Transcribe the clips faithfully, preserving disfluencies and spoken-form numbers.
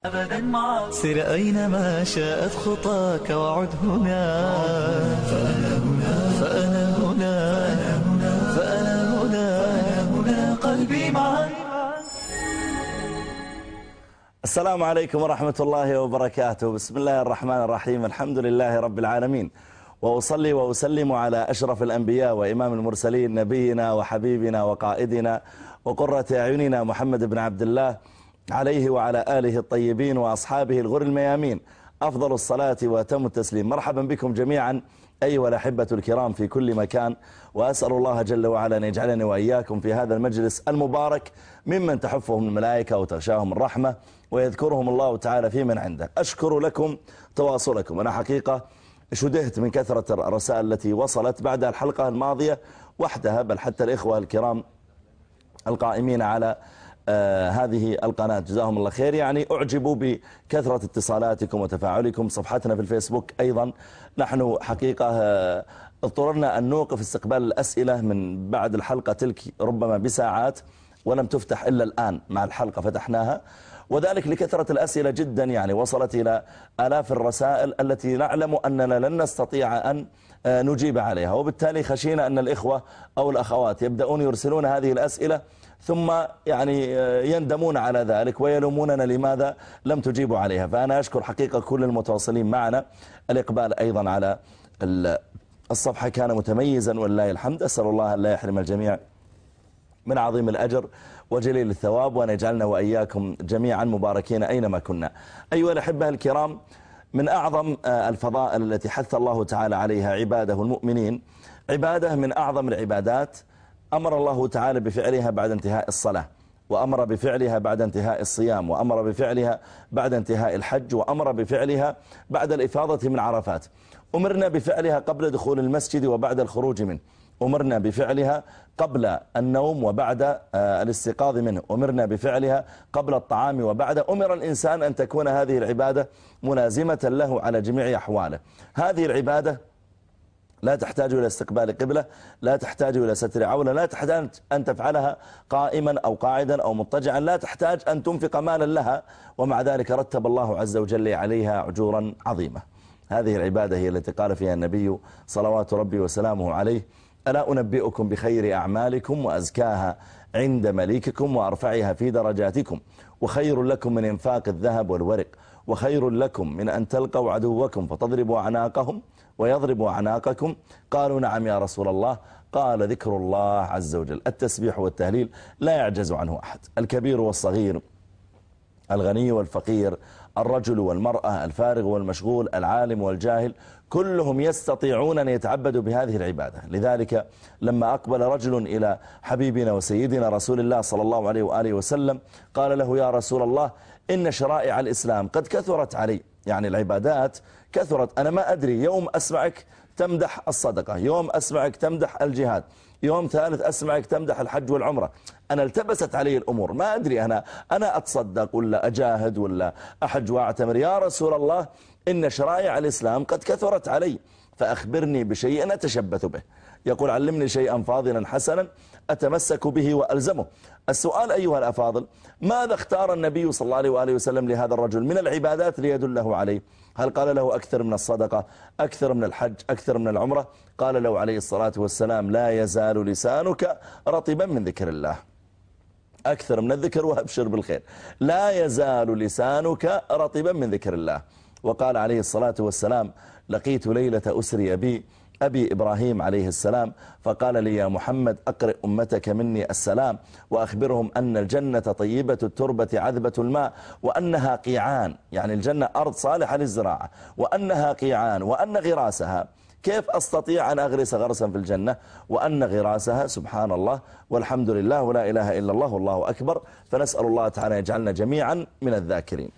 أبدا معك سر أينما شاءت خطاك وعد هنا فأنا هنا فأنا هنا فأنا هنا فأنا هنا قلبي معك. السلام عليكم ورحمة الله وبركاته. بسم الله الرحمن الرحيم. الحمد لله رب العالمين، وأصلي وأسلم على أشرف الأنبياء وإمام المرسلين نبينا وحبيبنا وقائدنا وقرة أعيننا محمد بن عبد الله عليه وعلى آله الطيبين وأصحابه الغر الميامين أفضل الصلاة وأتم التسليم. مرحبا بكم جميعا أيها الأحبة الكرام في كل مكان، وأسأل الله جل وعلا أن يجعلني وإياكم في هذا المجلس المبارك ممن تحفهم الملائكة وتغشاهم الرحمة ويذكرهم الله تعالى في من عنده. أشكر لكم تواصلكم. أنا حقيقة شدهت من كثرة الرسائل التي وصلت بعد الحلقة الماضية وحدها، بل حتى الإخوة الكرام القائمين على آه هذه القناة جزاهم الله خير، يعني أعجبوا بكثرة اتصالاتكم وتفاعلكم. صفحتنا في الفيسبوك أيضا نحن حقيقة آه اضطررنا أن نوقف استقبال الأسئلة من بعد الحلقة تلك ربما بساعات، ولم تفتح إلا الآن مع الحلقة فتحناها، وذلك لكثرة الأسئلة جدا، يعني وصلت إلى آلاف الرسائل التي نعلم أننا لن نستطيع أن نجيب عليها، وبالتالي خشينا أن الإخوة أو الأخوات يبدأون يرسلون هذه الأسئلة ثم يعني يندمون على ذلك ويلوموننا لماذا لم تجيبوا عليها. فأنا أشكر حقيقة كل المتواصلين معنا. الإقبال أيضا على الصفحة كان متميزا والله الحمد. أسأل الله أن لا يحرم الجميع من عظيم الأجر وجليل الثواب، وأن يجعلنا وإياكم جميعا مباركين أينما كنا. أيها الأحبة الكرام، من أعظم الفضائل التي حث الله تعالى عليها عباده المؤمنين عبادة من أعظم العبادات أمر الله تعالى بفعلها بعد انتهاء الصلاة، وأمر بفعلها بعد انتهاء الصيام، وأمر بفعلها بعد انتهاء الحج، وأمر بفعلها بعد الإفاضة من عرفات. أمرنا بفعلها قبل دخول المسجد وبعد الخروج منه، أمرنا بفعلها قبل النوم وبعد الاستيقاظ منه، أمرنا بفعلها قبل الطعام وبعد. أمر الإنسان أن تكون هذه العبادة ملازمة له على جميع أحواله. هذه العبادة لا تحتاج إلى استقبال قبلة، لا تحتاج إلى ستر عورة، لا تحتاج أن تفعلها قائما أو قاعدا أو مضطجعا، لا تحتاج أن تنفق مالا لها، ومع ذلك رتب الله عز وجل عليها أجورا عظيمة. هذه العبادة هي التي قال فيها النبي صلوات ربي وسلامه عليه: ألا أنبئكم بخير أعمالكم وأزكاها عند مليككم وأرفعها في درجاتكم، وخير لكم من إنفاق الذهب والورق، وخير لكم من أن تلقوا عدوكم فتضربوا أعناقهم ويضربوا أعناقكم. قالوا نعم يا رسول الله. قال: ذكر الله عز وجل، التسبيح والتهليل لا يعجز عنه أحد، الكبير والصغير، الغني والفقير، الرجل والمرأة، الفارغ والمشغول، العالم والجاهل، كلهم يستطيعون أن يتعبدوا بهذه العبادة. لذلك لما أقبل رجل إلى حبيبنا وسيدنا رسول الله صلى الله عليه وآله وسلم قال له: يا رسول الله، إن شرائع الإسلام قد كثرت علي، يعني العبادات كثرت، أنا ما أدري، يوم أسمعك تمدح الصدقة، يوم أسمعك تمدح الجهاد، يوم ثالث أسمعك تمدح الحج والعمرة، أنا التبست علي الأمور، ما أدري أنا أنا أتصدق ولا أجاهد ولا أحج وأعتمر. يا رسول الله، إن شرائع الإسلام قد كثرت علي، فأخبرني بشيء أتشبث به. يقول: علمني شيئا فاضلا حسنا أتمسك به وألزمه. السؤال أيها الأفاضل: ماذا اختار النبي صلى الله عليه وآله وسلم لهذا الرجل من العبادات ليدله عليه؟ هل قال له أكثر من الصدقة، أكثر من الحج، أكثر من العمرة؟ قال له عليه الصلاة والسلام: لا يزال لسانك رطبا من ذكر الله. أكثر من الذكر وأبشر بالخير. لا يزال لسانك رطبا من ذكر الله. وقال عليه الصلاة والسلام: لقيت ليلة أسري بي أبي إبراهيم عليه السلام فقال لي: يا محمد، أقرئ أمتك مني السلام، وأخبرهم أن الجنة طيبة التربة عذبة الماء، وأنها قيعان، يعني الجنة أرض صالحة للزراعة، وأنها قيعان، وأن غراسها، كيف أستطيع أن أغرس غرسا في الجنة؟ وأن غراسها سبحان الله والحمد لله ولا إله إلا الله والله أكبر. فنسأل الله تعالى يجعلنا جميعا من الذاكرين.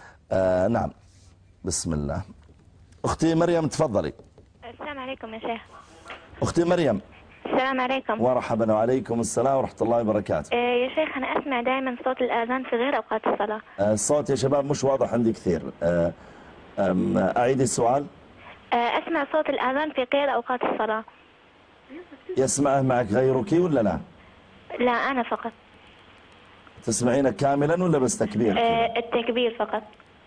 آه نعم، بسم الله. أختي مريم تفضلي. السلام عليكم يا شيخ. أختي مريم. السلام عليكم. ورحبا وعليكم السلام ورحمة الله وبركاته. آه يا شيخ، أنا أسمع دائما صوت الآذان في غير أوقات الصلاة. آه الصوت يا شباب مش واضح عندي كثير. آه أعيد السؤال. آه أسمع صوت الآذان في غير أوقات الصلاة. يسمعه معك غيرك ولا لا؟ لا، أنا فقط. تسمعينه كاملا ولا بس تكبير؟ آه التكبير فقط.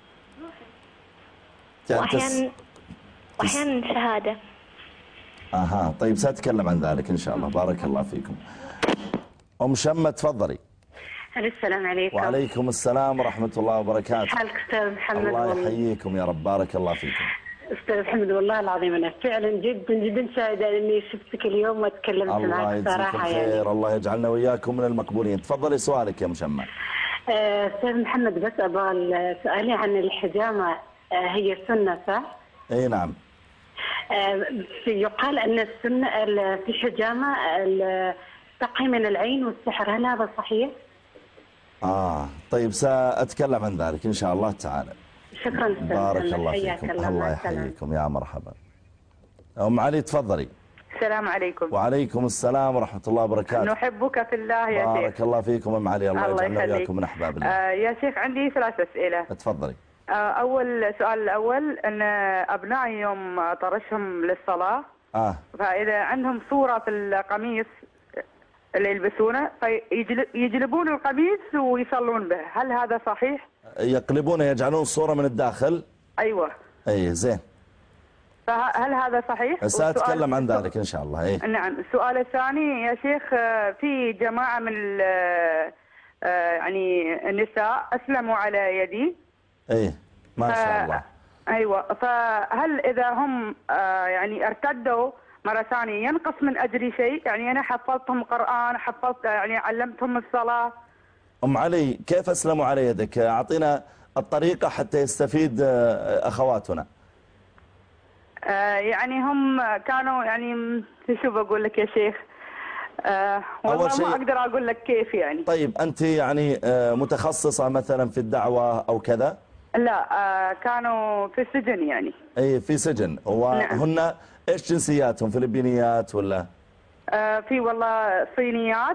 وأحيانا وأحيانا شهادة. اها طيب سأتكلم عن ذلك ان شاء الله. بارك الله فيكم. ام شمة تفضلي. السلام عليكم. وعليكم السلام ورحمة الله وبركاته. حالك استاذ محمد؟ الله يحييكم يا رب. بارك الله فيكم. استاذ محمد والله العظيم انا فعلا جدا جدا سعيده اني شفتك اليوم وتكلمت معك صراحه. الله يجزيك الخير. الله يجعلنا وياكم من المقبولين. تفضلي سؤالك يا ام شمة. استاذ محمد بس ابغى سؤالي عن الحجامه، هي سنه صح؟ اي نعم. يقال ان السنه في الحجامه تقي من العين والسحر، هل هذا صحيح؟ اه طيب سأتكلم عن ذلك ان شاء الله تعالى. شكرا استاذ. بارك الله فيكم. الله يحييكم. يا مرحبا. ام علي تفضلي. السلام عليكم. وعليكم السلام ورحمة الله وبركاته. نحبك في الله يا شيخ. بارك الله فيكم ام علي. الله, الله يجعلنا وياكم من احباب الله. آه يا شيخ عندي ثلاث اسئله. تفضلي. آه اول السؤال الاول ان ابنائي يوم طرشهم للصلاه اه فاذا عندهم صوره في القميص اللي يلبسونه فيجلبون القميص ويصلون به، هل هذا صحيح؟ يقلبونه يجعلون الصورة من الداخل. ايوه. اي زين. فهل هذا صحيح؟ سأتكلم عن ذلك ان شاء الله. اي نعم. السؤال الثاني يا شيخ، في جماعة من يعني النساء اسلموا على يدي. اي ما شاء الله. ايوه. فهل اذا هم يعني ارتدوا مرة ثانية ينقص من أجري شيء؟ يعني أنا حفظتهم قرآن، حفظت يعني علمتهم الصلاة. أم علي كيف أسلموا على يدك؟ أعطينا الطريقة حتى يستفيد أخواتنا. آه يعني هم كانوا يعني شو بقول لك يا شيخ؟ آه والله ما أقدر أقول لك كيف يعني. طيب أنت يعني متخصصة مثلا في الدعوة أو كذا؟ لا آه كانوا في السجن يعني. أي في سجن. وهن نعم. إيش جنسياتهم؟ فلبينيات ولا؟ آه في والله صينيات.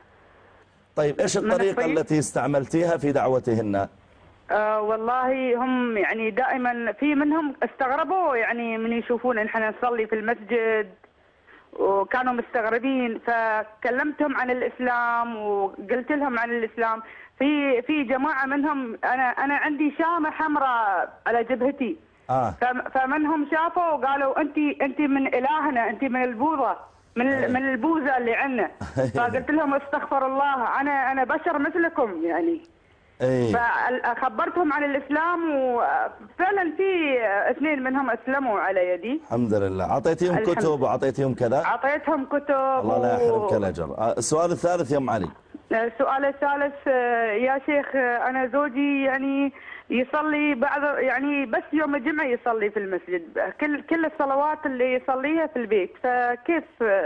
طيب إيش الطريقة التي استعملتيها في دعوتهن؟ آه والله هم يعني دائما في منهم استغربوا يعني من يشوفون إن احنا نصلي في المسجد وكانوا مستغربين، فكلمتهم عن الإسلام وقلت لهم عن الإسلام. في في جماعة منهم أنا أنا عندي شامة حمراء على جبهتي. آه. فمنهم شافوا وقالوا أنت أنت من إلهنا، أنت من البوذا، من أيه. من البوذا اللي عندنا. فقلت لهم استغفر الله، أنا أنا بشر مثلكم يعني. أيه. فخبرتهم عن الإسلام وفعلا في اثنين منهم أسلموا على يدي. الحمد لله. أعطيتهم كتب وأعطيتهم كذا؟ أعطيتهم كتب. الله لا يحرمك الأجر. السؤال الثالث يا أم علي. السؤال الثالث يا شيخ، أنا زوجي يعني يصلي بعض يعني بس يوم الجمعة يصلي في المسجد، كل كل الصلوات اللي يصليها في البيت، فكيف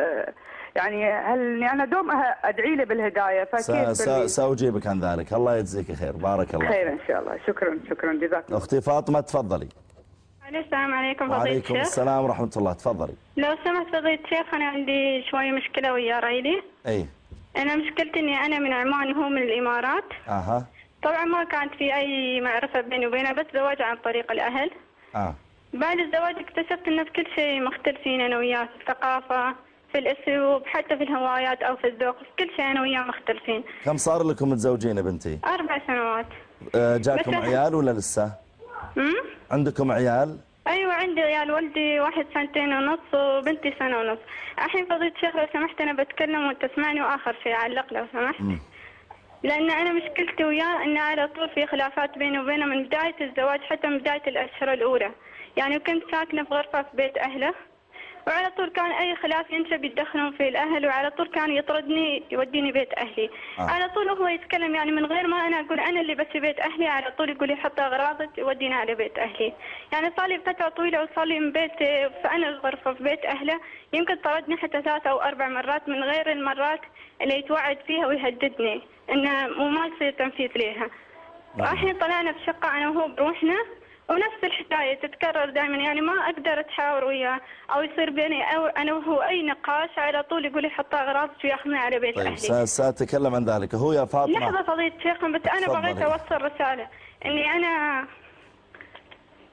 يعني هل أنا دوم أدعي له بالهداية فكيف؟ سا سأجيبك عن ذلك. الله يجزيك خير. بارك الله. خير إن شاء الله. شكرا شكرا جزاك الله. أختي فاطمة تفضلي. السلام عليكم فضيلة الشيخ. وعليكم السلام ورحمة الله. تفضلي. لو سمحت فضيلة الشيخ أنا عندي شوية مشكلة ويا ريلي. أي. أنا مشكلتي إني أنا من عمان وهو من الإمارات. أها. طبعا ما كانت في أي معرفة بيني وبينه، بس زواج عن طريق الأهل. آه. بعد الزواج اكتشفت إن في كل شيء مختلفين أنا وياه، في الثقافة، في الأسلوب، حتى في الهوايات أو في الذوق، في كل شيء أنا وياه مختلفين. كم صار لكم متزوجين يا بنتي؟ أربع سنوات. أه جاكم عيال ولا لسه؟ امم عندكم عيال؟ ايوه عندي عيال، ولدي واحد سنتين ونص وبنتي سنه ونص. الحين فضيلة الشيخ لو سمحت انا بتكلم وانت تسمعني، واخر شيء علق لو سمحت. مم. لان انا مشكلتي وياه ان على طول في خلافات بيني وبينه من بدايه الزواج، حتى من بدايه الاشهر الاولى. يعني كنت ساكنه في غرفه في بيت اهله، وعلى طول كان اي خلاف ينشب يتدخلون في الاهل، وعلى طول كان يطردني يوديني بيت اهلي. آه. على طول هو يتكلم يعني من غير ما انا اقول انا اللي بس بيت اهلي، على طول يقول لي حط اغراضك يودينا على بيت اهلي. يعني صار لي فتره طويله وصار لي من بيت فانا الغرفه في بيت اهله، يمكن طردني حتى ثلاث او اربع مرات من غير المرات اللي يتوعد فيها ويهددني انه مو ما يصير تنفيذ ليها. الحين طلعنا في شقه انا وهو بروحنا، ونفس الحكاية تتكرر دائما، يعني ما أقدر أتحاور وياه أو يصير بيني أو أنا وهو أي نقاش، على طول يقول لي حط أغراضك وياخذني على بيت طيب أهلي. طيب سأتكلم عن ذلك. هو يا فاطمة لحظة فضيلة الشيخ، بس أنا بغيت أوصل رسالة إني أنا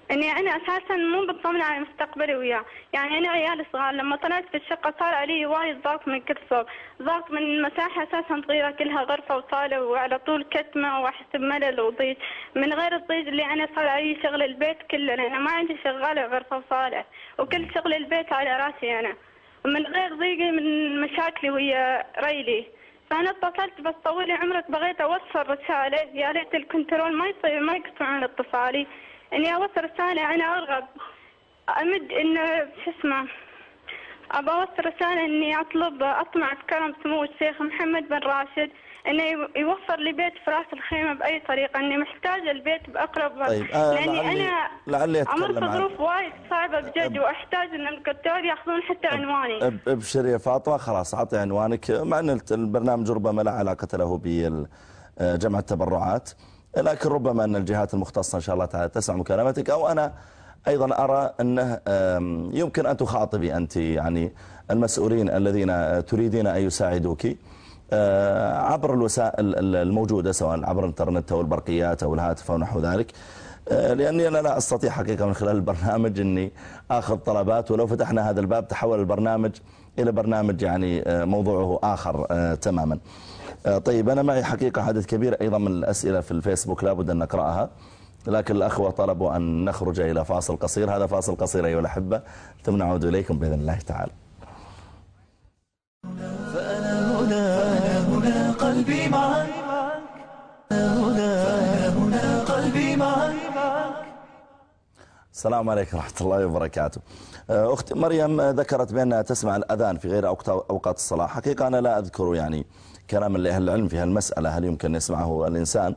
اني انا اساسا مو بتصمم على مستقبلي وياه، يعني انا عيالي صغار لما طلعت في الشقه صار علي وايد ضغط من كل صوب، ضغط من مساحه اساسا صغيره كلها غرفه وصاله وعلى طول كتمه واحس بملل وضيج، من غير الضيج اللي انا صار علي شغل البيت كله، لان ما عندي شغاله غرفه وصاله وكل شغل البيت على راسي انا، ومن غير ضيقي من مشاكلي ويا ريلي. فانا اتصلت بس طولي عمرك بغيت اوصل رساله، يا ريت الكنترول ما يصير ما يقطعون اتصالي، اني اوصل رساله انا ارغب امد انه شو اسمه ابى اوصل رساله اني اطلب اطمع بكرم سمو الشيخ محمد بن راشد انه يوفر لي بيت في راس الخيمه باي طريقه، اني محتاجه البيت باقرب وقت. طيب آه لاني لعلي انا لعلي امر في ظروف وايد صعبه بجد، واحتاج ان الدكتور ياخذون حتى عنواني. ابشر يا فاطمه، خلاص اعطي عنوانك، مع ان البرنامج ربما لا علاقه له بجمع التبرعات، لكن ربما أن الجهات المختصة إن شاء الله تعالى تسمع مكالمتك، أو أنا أيضا أرى أنه يمكن أن تخاطبي أنت يعني المسؤولين الذين تريدين أن يساعدوك عبر الوسائل الموجودة، سواء عبر الانترنت أو البرقيات أو الهاتف أو نحو ذلك، لأني أنا لا أستطيع حقيقة من خلال البرنامج أني أخذ طلبات، ولو فتحنا هذا الباب تحول البرنامج إلى برنامج يعني موضوعه آخر تماما. طيب أنا معي حقيقة عدد كبير أيضا من الأسئلة في الفيسبوك لابد أن نقرأها، لكن الأخوة طلبوا أن نخرج إلى فاصل قصير. هذا فاصل قصير أيها الأحبة، ثم نعود إليكم بإذن الله تعالى. فأنا هنا فأنا هنا قلبي معك، هنا فأنا هنا قلبي معك. السلام عليكم ورحمة الله وبركاته. أختي مريم ذكرت بأنها تسمع الأذان في غير أوقات الصلاة. حقيقة أنا لا أذكر يعني كلام لأهل العلم في هالمسألة، هل يمكن يسمعه الإنسان؟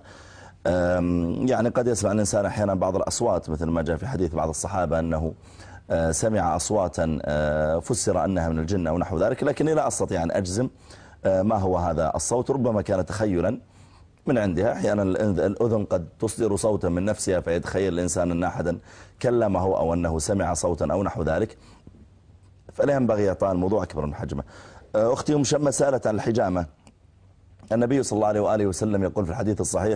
يعني قد يسمع الإنسان أحيانا بعض الأصوات، مثل ما جاء في حديث بعض الصحابة أنه سمع أصواتا فسر أنها من الجن أو نحو ذلك، لكني لا أستطيع أن أجزم ما هو هذا الصوت، ربما كان تخيلا من عندها. أحيانا الأذن قد تصدر صوتا من نفسها فيتخيل الإنسان أن أحدا كلمه أو أنه سمع صوتا أو نحو ذلك، فلا ينبغي إعطاء الموضوع أكبر من حجمه. أختي أم شمة سألت عن الحجامة. النبي صلى الله عليه وآله وسلم يقول في الحديث الصحيح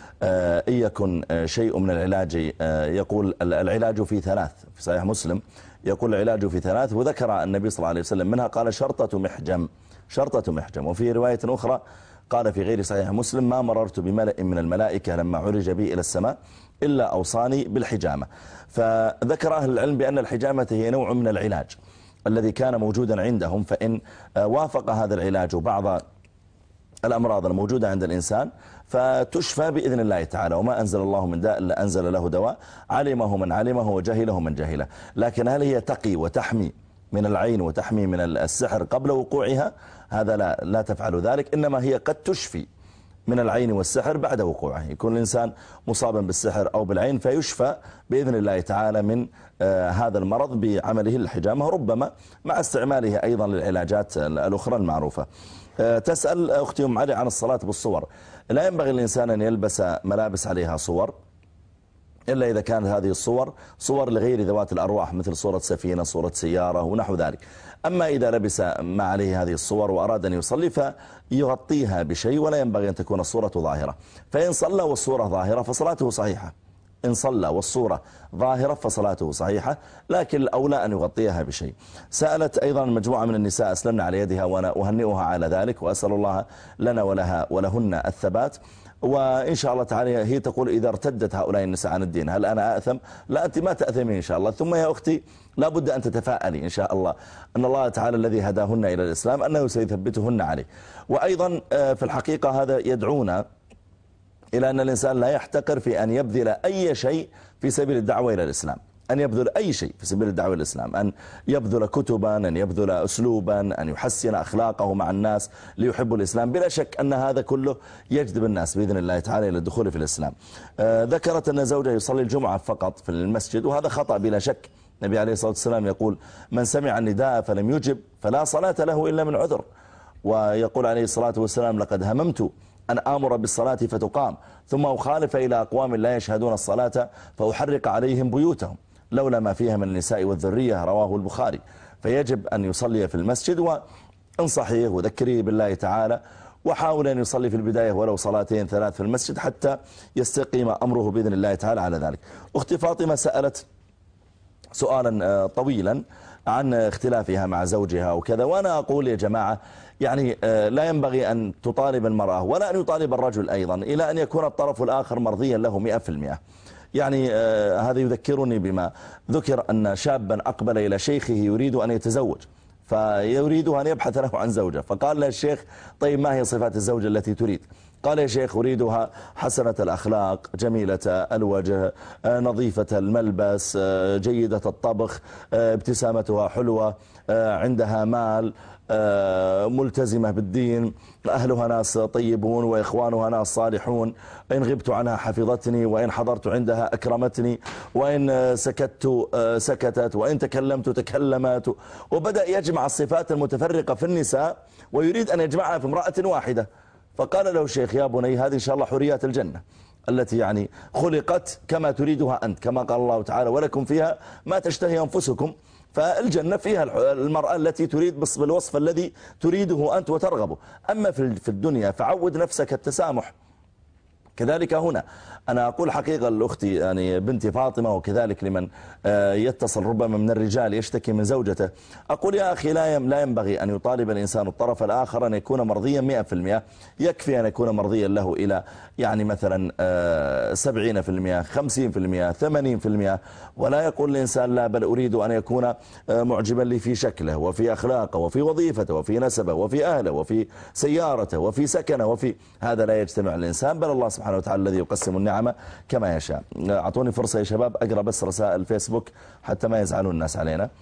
إن يكن شيء من العلاج، يقول العلاج في ثلاث، في صحيح مسلم يقول العلاج في ثلاث، وذكر النبي صلى الله عليه وسلم منها قال شرطة محجم، شرطة محجم. وفي رواية أخرى قال في غير صحيح مسلم ما مررت بملأ من الملائكة لما عرج بي إلى السماء إلا أوصاني بالحجامة. فذكر أهل العلم بأن الحجامة هي نوع من العلاج الذي كان موجودا عندهم، فإن وافق هذا العلاج بعض الأمراض الموجودة عند الإنسان فتشفى بإذن الله تعالى. وما أنزل الله من داء إلا أنزل له دواء، علمه من علمه وجهله من جهله. لكن هل هي تقي وتحمي من العين وتحمي من السحر قبل وقوعها؟ هذا لا, لا تفعل ذلك، إنما هي قد تشفي من العين والسحر بعد وقوعه. يكون الإنسان مصابا بالسحر أو بالعين فيشفى بإذن الله تعالى من آه هذا المرض بعمله الحجامة، ربما مع استعماله أيضا للعلاجات الأخرى المعروفة. آه تسأل أختي أم علي عن الصلاة بالصور. لا ينبغي الإنسان أن يلبس ملابس عليها صور إلا إذا كانت هذه الصور صور لغير ذوات الأرواح، مثل صورة سفينة، صورة سيارة ونحو ذلك. أما إذا لبس ما عليه هذه الصور وأراد أن يصلي فيغطيها بشيء، ولا ينبغي أن تكون الصورة ظاهرة. فإن صلى والصورة ظاهرة فصلاته صحيحة، إن صلى والصورة ظاهرة فصلاته صحيحة، لكن الأولى أن يغطيها بشيء. سألت أيضا مجموعة من النساء أسلمنا على يدها وأنا أهنئها على ذلك، وأسأل الله لنا ولها ولهن الثبات. وإن شاء الله تعالى هي تقول إذا ارتدت هؤلاء النساء عن الدين هل أنا أأثم؟ لا، أنت ما تأثمين إن شاء الله. ثم يا أختي لا بد أن تتفائلي إن شاء الله أن الله تعالى الذي هداهن إلى الإسلام أنه سيثبتهن عليه. وأيضا في الحقيقة هذا يدعونا إلى أن الإنسان لا يحتقر في أن يبذل أي شيء في سبيل الدعوة إلى الإسلام، أن يبذل أي شيء في سبيل الدعوة إلى الإسلام، أن يبذل كتبا، أن يبذل أسلوبا، أن يحسن أخلاقه مع الناس ليحبوا الإسلام. بلا شك أن هذا كله يجذب الناس بإذن الله تعالى إلى الدخول في الإسلام. آه ذكرت أن زوجها يصلي الجمعة فقط في المسجد، وهذا خطأ بلا شك. النبي عليه الصلاة والسلام يقول من سمع النداء فلم يجب فلا صلاة له إلا من عذر. ويقول عليه الصلاة والسلام لقد هممت أن آمر بالصلاة فتقام ثم أخالف إلى أقوام لا يشهدون الصلاة فأحرق عليهم بيوتهم لولا ما فيها من النساء والذرية، رواه البخاري. فيجب أن يصلي في المسجد، وانصحيه وذكريه بالله تعالى وحاول أن يصلي في البداية ولو صلاتين ثلاث في المسجد حتى يستقيم أمره بإذن الله تعالى على ذلك. أختي فاطمة سألت سؤالا طويلا عن اختلافها مع زوجها وكذا، وأنا أقول يا جماعة يعني لا ينبغي أن تطالب المرأة ولا أن يطالب الرجل أيضا إلى أن يكون الطرف الآخر مرضيا له مئة في المئة. يعني هذا يذكرني بما ذكر أن شابا أقبل إلى شيخه يريد أن يتزوج، فيريد أن يبحث له عن زوجة، فقال له الشيخ طيب ما هي صفات الزوجة التي تريد؟ قال يا شيخ أريدها حسنة الأخلاق، جميلة الوجه، نظيفة الملبس، جيدة الطبخ، ابتسامتها حلوة، عندها مال، ملتزمة بالدين، أهلها ناس طيبون وإخوانها ناس صالحون، إن غبت عنها حفظتني، وإن حضرت عندها أكرمتني، وإن سكت سكتت، وإن تكلمت تكلمت. وبدأ يجمع الصفات المتفرقة في النساء ويريد أن يجمعها في امرأة واحدة. فقال له الشيخ يا بني هذه إن شاء الله حريات الجنة التي يعني خلقت كما تريدها أنت، كما قال الله تعالى ولكم فيها ما تشتهي أنفسكم. فالجنة فيها المرأة التي تريد بالوصف الذي تريده أنت وترغبه. أما في الدنيا فعود نفسك التسامح. كذلك هنا أنا أقول حقيقة لأختي يعني بنتي فاطمة، وكذلك لمن يتصل ربما من الرجال يشتكي من زوجته، أقول يا أخي لا ينبغي أن يطالب الإنسان الطرف الآخر أن يكون مرضيا مئة في المئة. يكفي أن يكون مرضيا له إلى يعني مثلا سبعين في المئة، خمسين في المئة، ثمانين في المئة، ولا يقول الإنسان لا بل أريد أن يكون معجبا لي في شكله وفي أخلاقه وفي وظيفته وفي نسبه وفي أهله وفي سيارته وفي سكنه وفي هذا لا يجتمع الإنسان، بل الله سبحانه وتعالى الذي يقسم النعمة كما يشاء. أعطوني فرصة يا شباب أقرأ بس رسائل الفيسبوك حتى ما يزعلون الناس علينا.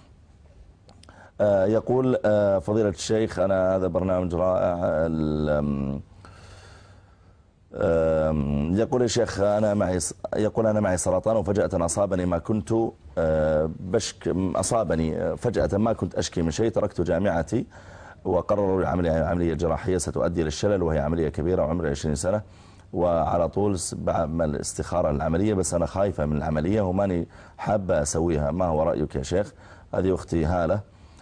يقول فضيلة الشيخ أنا هذا برنامج رائع. يقول يا شيخ أنا معي يقول أنا معي سرطان وفجأة أصابني ما كنت بشك أصابني فجأة ما كنت أشكي من شيء، تركت جامعتي وقرروا عملية عملية جراحية ستؤدي للشلل، وهي عملية كبيرة وعمري عشرين سنة، وعلى طول بعمل استخارة العملية، بس أنا خايفة من العملية وماني حابة أسويها، ما هو رأيك يا شيخ؟ هذه أختي هالة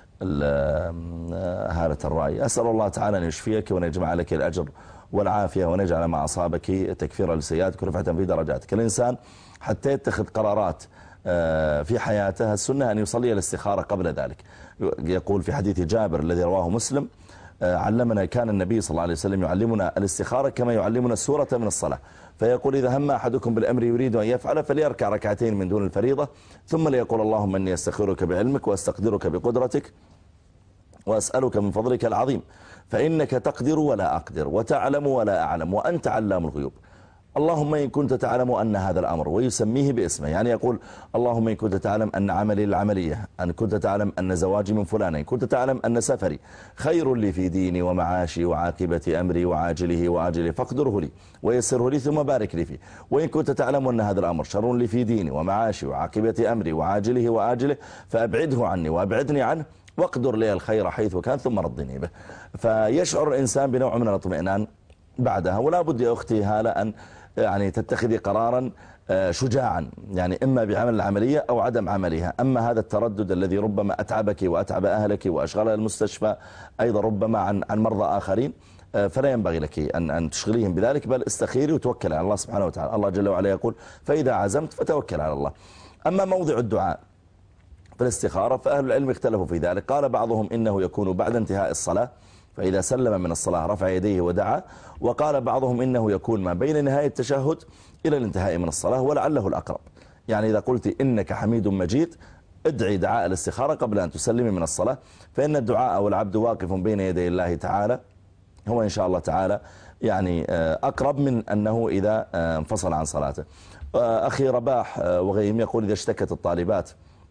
هالة الرأي. أسأل الله تعالى أن يشفيك وأن يجمع لك الأجر والعافية وأن يجعل ما أصابك تكفيرا لسيئاتك ورفعة في درجاتك. الإنسان حتى يتخذ قرارات في حياته السنة أن يصلي الاستخارة قبل ذلك. يقول في حديث جابر الذي رواه مسلم علمنا كان النبي صلى الله عليه وسلم يعلمنا الاستخارة كما يعلمنا السورة من الصلاة، فيقول إذا هم أحدكم بالأمر يريد أن يفعل فليركع ركعتين من دون الفريضة، ثم ليقول اللهم إني أستخيرك بعلمك وأستقدرك بقدرتك وأسألك من فضلك العظيم فإنك تقدر ولا أقدر وتعلم ولا أعلم وأنت علام الغيوب. اللهم إن كنت تعلم أن هذا الأمر، ويسميه باسمه، يعني يقول اللهم إن كنت تعلم أن عملي العملية، أن كنت تعلم أن زواجي من فلان، إن كنت تعلم أن سفري خير لي في ديني ومعاشي وعاقبة أمري وعاجله وآجله فاقدره لي ويسره لي ثم بارك لي فيه، وإن كنت تعلم أن هذا الأمر شر لي في ديني ومعاشي وعاقبة أمري وعاجله وآجله فأبعده عني وأبعدني عنه واقدر لي الخير حيث كان ثم ردني به. فيشعر الإنسان بنوع من الاطمئنان بعدها. ولا بد يا أختي هالة أن يعني تتخذي قرارا شجاعا، يعني إما بعمل العملية أو عدم عملها. أما هذا التردد الذي ربما أتعبك وأتعب أهلك وأشغل المستشفى أيضا ربما عن عن مرضى آخرين، فلا ينبغي لك أن أن تشغليهم بذلك، بل استخيري وتوكل على الله سبحانه وتعالى. الله جل وعلا يقول فإذا عزمت فتوكل على الله. أما موضع الدعاء في الاستخارة فأهل العلم اختلفوا في ذلك. قال بعضهم إنه يكون بعد انتهاء الصلاة، فإذا سلم من الصلاة رفع يديه ودعا، وقال بعضهم إنه يكون ما بين نهاية التشهد إلى الانتهاء من الصلاة، ولعله الأقرب. يعني إذا قلت إنك حميد مجيد ادعي دعاء الاستخارة قبل أن تسلمي من الصلاة، فإن الدعاء والعبد واقف بين يدي الله تعالى هو إن شاء الله تعالى يعني أقرب من أنه إذا انفصل عن صلاته. أخي رباح وغيم يقول إذا اشتكت الطالبات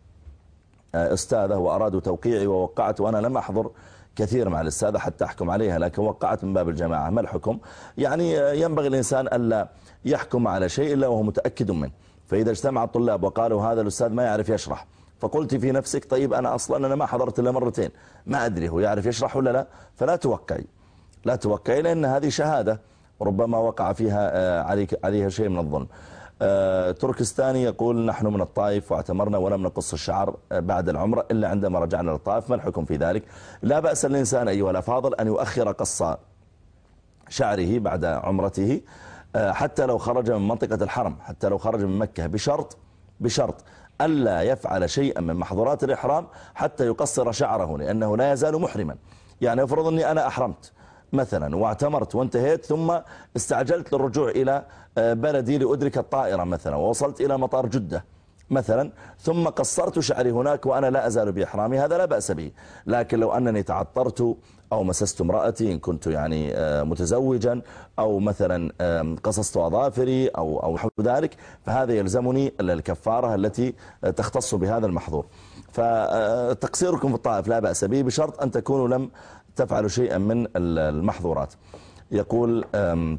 أستاذة وأرادوا توقيعي ووقعت، وأنا لم أحضر كثير مع الأستاذة حتى أحكم عليها، لكن وقعت من باب الجماعة، ما الحكم؟ يعني ينبغي الإنسان ألا يحكم على شيء إلا وهو متأكد منه. فإذا اجتمع الطلاب وقالوا هذا الأستاذ ما يعرف يشرح، فقلت في نفسك طيب أنا أصلا أنا ما حضرت إلا مرتين، ما أدري هو يعرف يشرح ولا لا، فلا توقعي لا توقعي لأن هذه شهادة ربما وقع فيها عليك عليها شيء من الظلم. تركستاني يقول نحن من الطائف واعتمرنا ولم نقص الشعر بعد العمرة إلا عندما رجعنا للطائف، ما الحكم في ذلك؟ لا بأس الإنسان أيها الأفاضل أن يؤخر قص شعره بعد عمرته حتى لو خرج من منطقة الحرم، حتى لو خرج من مكة، بشرط بشرط ألا يفعل شيئا من محظورات الإحرام حتى يقصر شعره، لأنه لا يزال محرما. يعني افرض أني أنا أحرمت مثلا واعتمرت وانتهيت، ثم استعجلت للرجوع إلى بلدي لأدرك الطائرة مثلا، ووصلت إلى مطار جدة مثلا، ثم قصرت شعري هناك وأنا لا أزال بإحرامي، هذا لا بأس به. لكن لو أنني تعطرت أو مسست امرأتي إن كنت يعني متزوجا، أو مثلا قصصت أظافري أو أو نحو ذلك، فهذا يلزمني الكفارة التي تختص بهذا المحظور. فتقصيركم في الطائف لا بأس به، بشرط أن تكونوا لم تفعلوا شيئا من المحظورات. يقول أم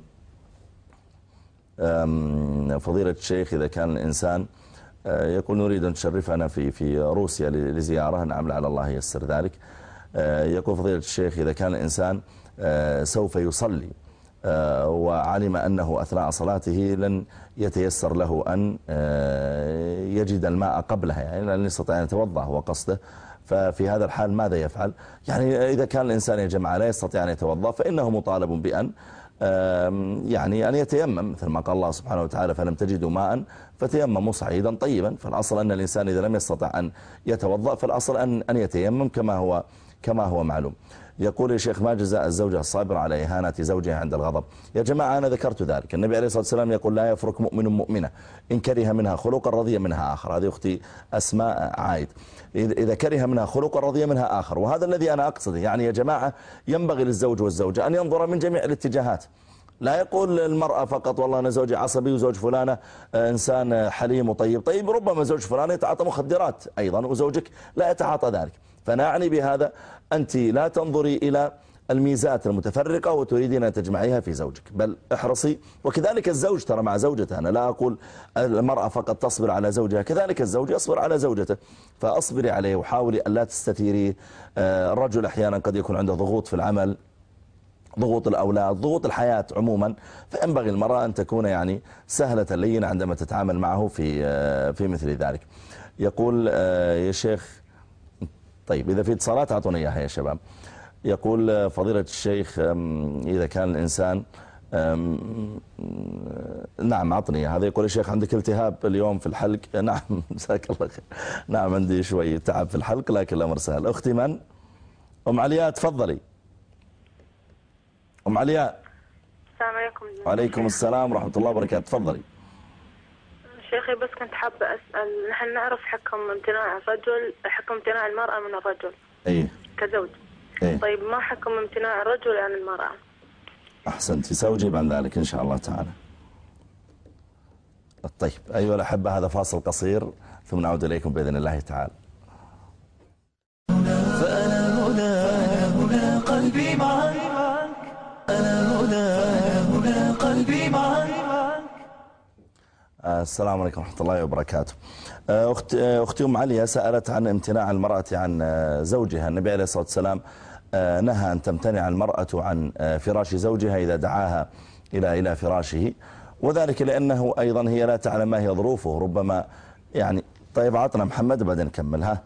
أم فضيلة الشيخ، إذا كان الإنسان يقول نريد أن تشرفنا في في روسيا لزيارة، نعم لعل الله ييسر ذلك. يقول فضيلة الشيخ، إذا كان الإنسان سوف يصلي وعلم أنه أثناء صلاته لن يتيسر له أن يجد الماء قبلها، يعني لن يستطيع أن يتوضأ هو قصده، ففي هذا الحال ماذا يفعل؟ يعني إذا كان الإنسان يا جماعة لا يستطيع أن يتوضأ، فإنه مطالب بأن يعني أن يتيمم، مثل ما قال الله سبحانه وتعالى فلم تجدوا ماء فتيمموا صعيدا طيبا. فالأصل أن الإنسان إذا لم يستطع أن يتوضأ فالأصل أن أن يتيمم كما هو كما هو معلوم. يقول يا شيخ، ما جزاء الزوجة الصابرة على إهانة زوجها عند الغضب؟ يا جماعة أنا ذكرت ذلك، النبي عليه الصلاة والسلام يقول لا يفرق مؤمن مؤمنة إن كره منها خلقا رضي منها آخر. هذه أختي أسماء عايد، إذا كره منها خلقا رضي منها آخر، وهذا الذي أنا أقصده. يعني يا جماعة ينبغي للزوج والزوجة أن ينظر من جميع الاتجاهات، لا يقول المرأة فقط والله أنا زوجي عصبي وزوج فلانة إنسان حليم وطيب. طيب ربما زوج فلانة يتعاطى مخدرات أيضا وزوجك لا يتعاطى ذلك. فأنا أعني بهذا أنت لا تنظري إلى الميزات المتفرقة وتريدين أن تجمعيها في زوجك، بل احرصي. وكذلك الزوج ترى مع زوجته، أنا لا أقول المرأة فقط تصبر على زوجها، كذلك الزوج يصبر على زوجته، فأصبري عليه وحاولي أن لا تستثيريه. الرجل أحيانا قد يكون عنده ضغوط في العمل، ضغوط الأولاد، ضغوط الحياة عموما، فينبغي المرأة أن تكون يعني سهلة لينة عندما تتعامل معه في في مثل ذلك. يقول يا شيخ، طيب إذا في اتصالات أعطونا إياها يا شباب. يقول فضيلة الشيخ، إذا كان الإنسان نعم أعطني هذا. يقول الشيخ عندك التهاب اليوم في الحلق؟ نعم جزاك الله خير، نعم عندي شوي تعب في الحلق لكن الأمر سهل. أختي من؟ أم علياء تفضلي. أم علياء. السلام عليكم. وعليكم السلام ورحمة الله وبركاته، تفضلي. شيخي بس كنت حابة أسأل، نحن نعرف حكم امتناع الرجل، حكم امتناع المرأة من الرجل أيه كزوج. أيه. طيب ما حكم امتناع الرجل عن المرأة؟ أحسنت، سأجيب عن ذلك إن شاء الله تعالى. طيب أيها الأحبة، هذا فاصل قصير ثم نعود إليكم بإذن الله تعالى. فأنا هنا، فأنا هنا قلبي معك، أنا هنا، فأنا هنا قلبي معك. السلام عليكم ورحمة الله وبركاته. أخت أختي أم عليا سألت عن امتناع المرأة عن زوجها. النبي عليه الصلاة والسلام نهى أن تمتنع المرأة عن فراش زوجها إذا دعاها إلى إلى فراشه، وذلك لأنه أيضا هي لا تعلم ما هي ظروفه، ربما يعني. طيب عطنا محمد بعدين نكملها،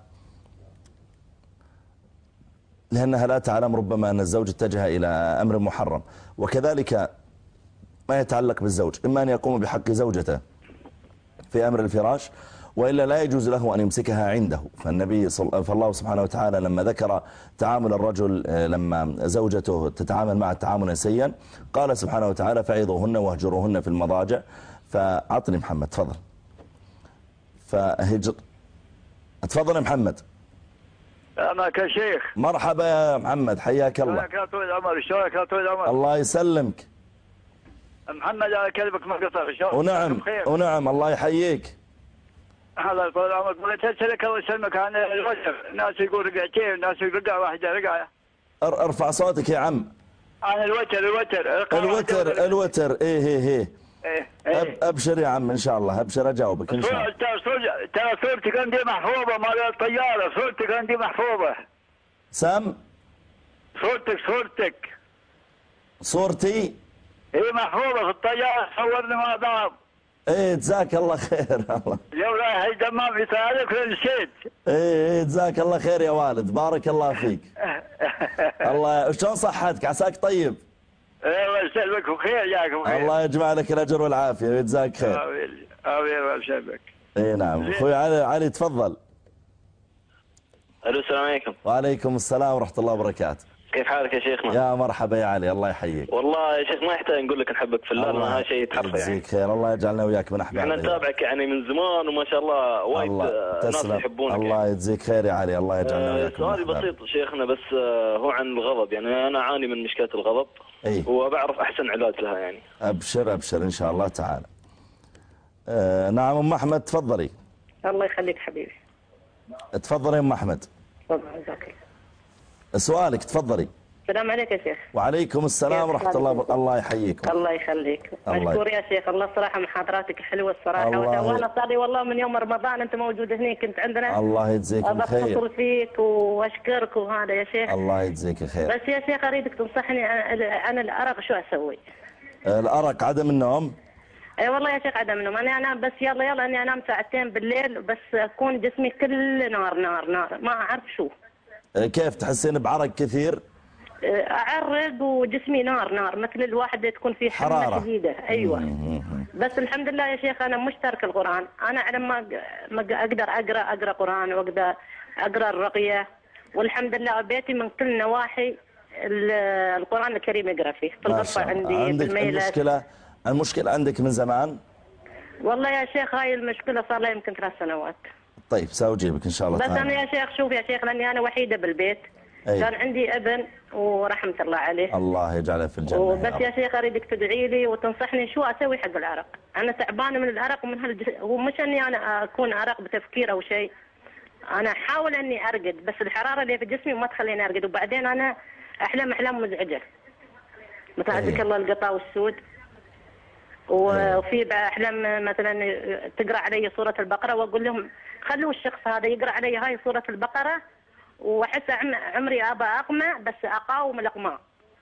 لأنها لا تعلم ربما أن الزوج اتجه إلى أمر محرم. وكذلك ما يتعلق بالزوج، إما أن يقوم بحق زوجته في أمر الفراش، وإلا لا يجوز له أن يمسكها عنده. فالنبي صل... فالله سبحانه وتعالى لما ذكر تعامل الرجل لما زوجته تتعامل مع تعاملا سيئا، قال سبحانه وتعالى فعظوهن واهجروهن في المضاجع. فعطني محمد تفضل. فهجر تفضل يا محمد. معك يا شيخ. مرحبا يا محمد، حياك الله. شلونك يا طويل العمر؟ شلونك يا طويل العمر؟ الله يسلمك محمد، انا كلمك ما قطع. شلونك؟ ونعم ونعم الله يحييك. الله طول العمر. قلت اسالك الله يسلمك عن الوتر، الناس يقول رقعتين والناس يقول رقعه واحده رقعه. ارفع صوتك يا عم. عن الوتر الوتر الوتر الوتر ايه ايه ايه ايه ايه. ابشر يا عم ان شاء الله، ابشر اجاوبك ان شاء الله. ترى صورتك عندي محفوظه مال الطياره، صورتك عندي محفوظه. سام صورتك صورتك صورتي ايه محفوظه في الطياره، صورني مع بعض. ايه جزاك الله خير. الله اليوم رايح الدمام في سالك نسيت. ايه ايه جزاك الله خير يا والد، بارك الله فيك. الله شلون صحتك؟ عساك طيب؟ ايوه يسلمك وخير ياكم خير. الله يجمع لك الاجر والعافيه ويجزاك خير. امين امين ويسلمك. اي نعم اخوي علي. علي تفضل. الو السلام عليكم. وعليكم السلام ورحمه الله وبركاته. كيف حالك يا شيخنا؟ يا مرحبا يا علي، الله يحييك. والله يا شيخ ما يحتاج نقول لك نحبك في الله، هذا شيء يتعرف يعني. يجزيك خير، الله يجعلنا وياك من احبابنا. احنا نتابعك يعني من زمان وما شاء الله وايد ناس يحبونك. الله يعني. يجزيك خير يا علي، الله يجعلنا وياك. سؤالي بسيط شيخنا بس هو عن الغضب، يعني انا اعاني من مشكله الغضب. اي وبعرف احسن علاج لها يعني. ابشر ابشر ان شاء الله تعالى. آه نعم ام احمد تفضلي. الله يخليك حبيبي. تفضلي ام احمد. تفضل جزاك الله. سؤالك تفضلي. السلام عليك يا شيخ. وعليكم السلام ورحمة الله وبركاته. الله يحييكم. الله يخليك. مشكور يا شيخ، الله الصراحة محاضراتك حلوة الصراحة. الله وانا صار لي والله من يوم رمضان انت موجود هنا كنت عندنا. الله يجزيك الخير. اتصل فيك واشكرك وهذا يا شيخ. الله يجزيك الخير. بس يا شيخ اريدك تنصحني عن الارق شو اسوي؟ الارق عدم النوم؟ اي والله يا شيخ عدم النوم، انا انام بس يلا يلا اني انام ساعتين بالليل بس اكون جسمي كله نار نار نار ما اعرف شو. كيف تحسين بعرق كثير؟ اعرق وجسمي نار نار مثل الواحد تكون فيه حرارة شديدة. ايوه بس الحمد لله يا شيخ انا مش تارك القرآن، انا على ما ما اقدر اقرا اقرا قرآن واقدر اقرا الرقية والحمد لله بيتي من كل نواحي القرآن الكريم يقرا فيه في الغرفة عندي. عندك المشكلة المشكلة عندك من زمان؟ والله يا شيخ هاي المشكلة صار لها يمكن ثلاث سنوات. طيب سأجيبك ان شاء الله بس تعالى. انا يا شيخ شوف يا شيخ لاني انا وحيدة بالبيت. أي. كان عندي ابن ورحمة الله عليه. الله يجعله في الجنة. وبس يا شيخ اريدك تدعي لي وتنصحني شو اسوي حق العرق. انا تعبانة من العرق ومن هالج... ومش اني انا اكون عرق بتفكير او شيء. انا احاول اني ارقد بس الحرارة اللي في جسمي ما تخليني ارقد وبعدين انا احلم احلام مزعجة. مثل عندك الله القطا والسود. وفي احلام مثلا تقرا علي سورة البقرة واقول لهم خلوا الشخص هذا يقرا علي هاي سورة البقرة واحس عمري ابى اقمع بس اقاوم الاقماع.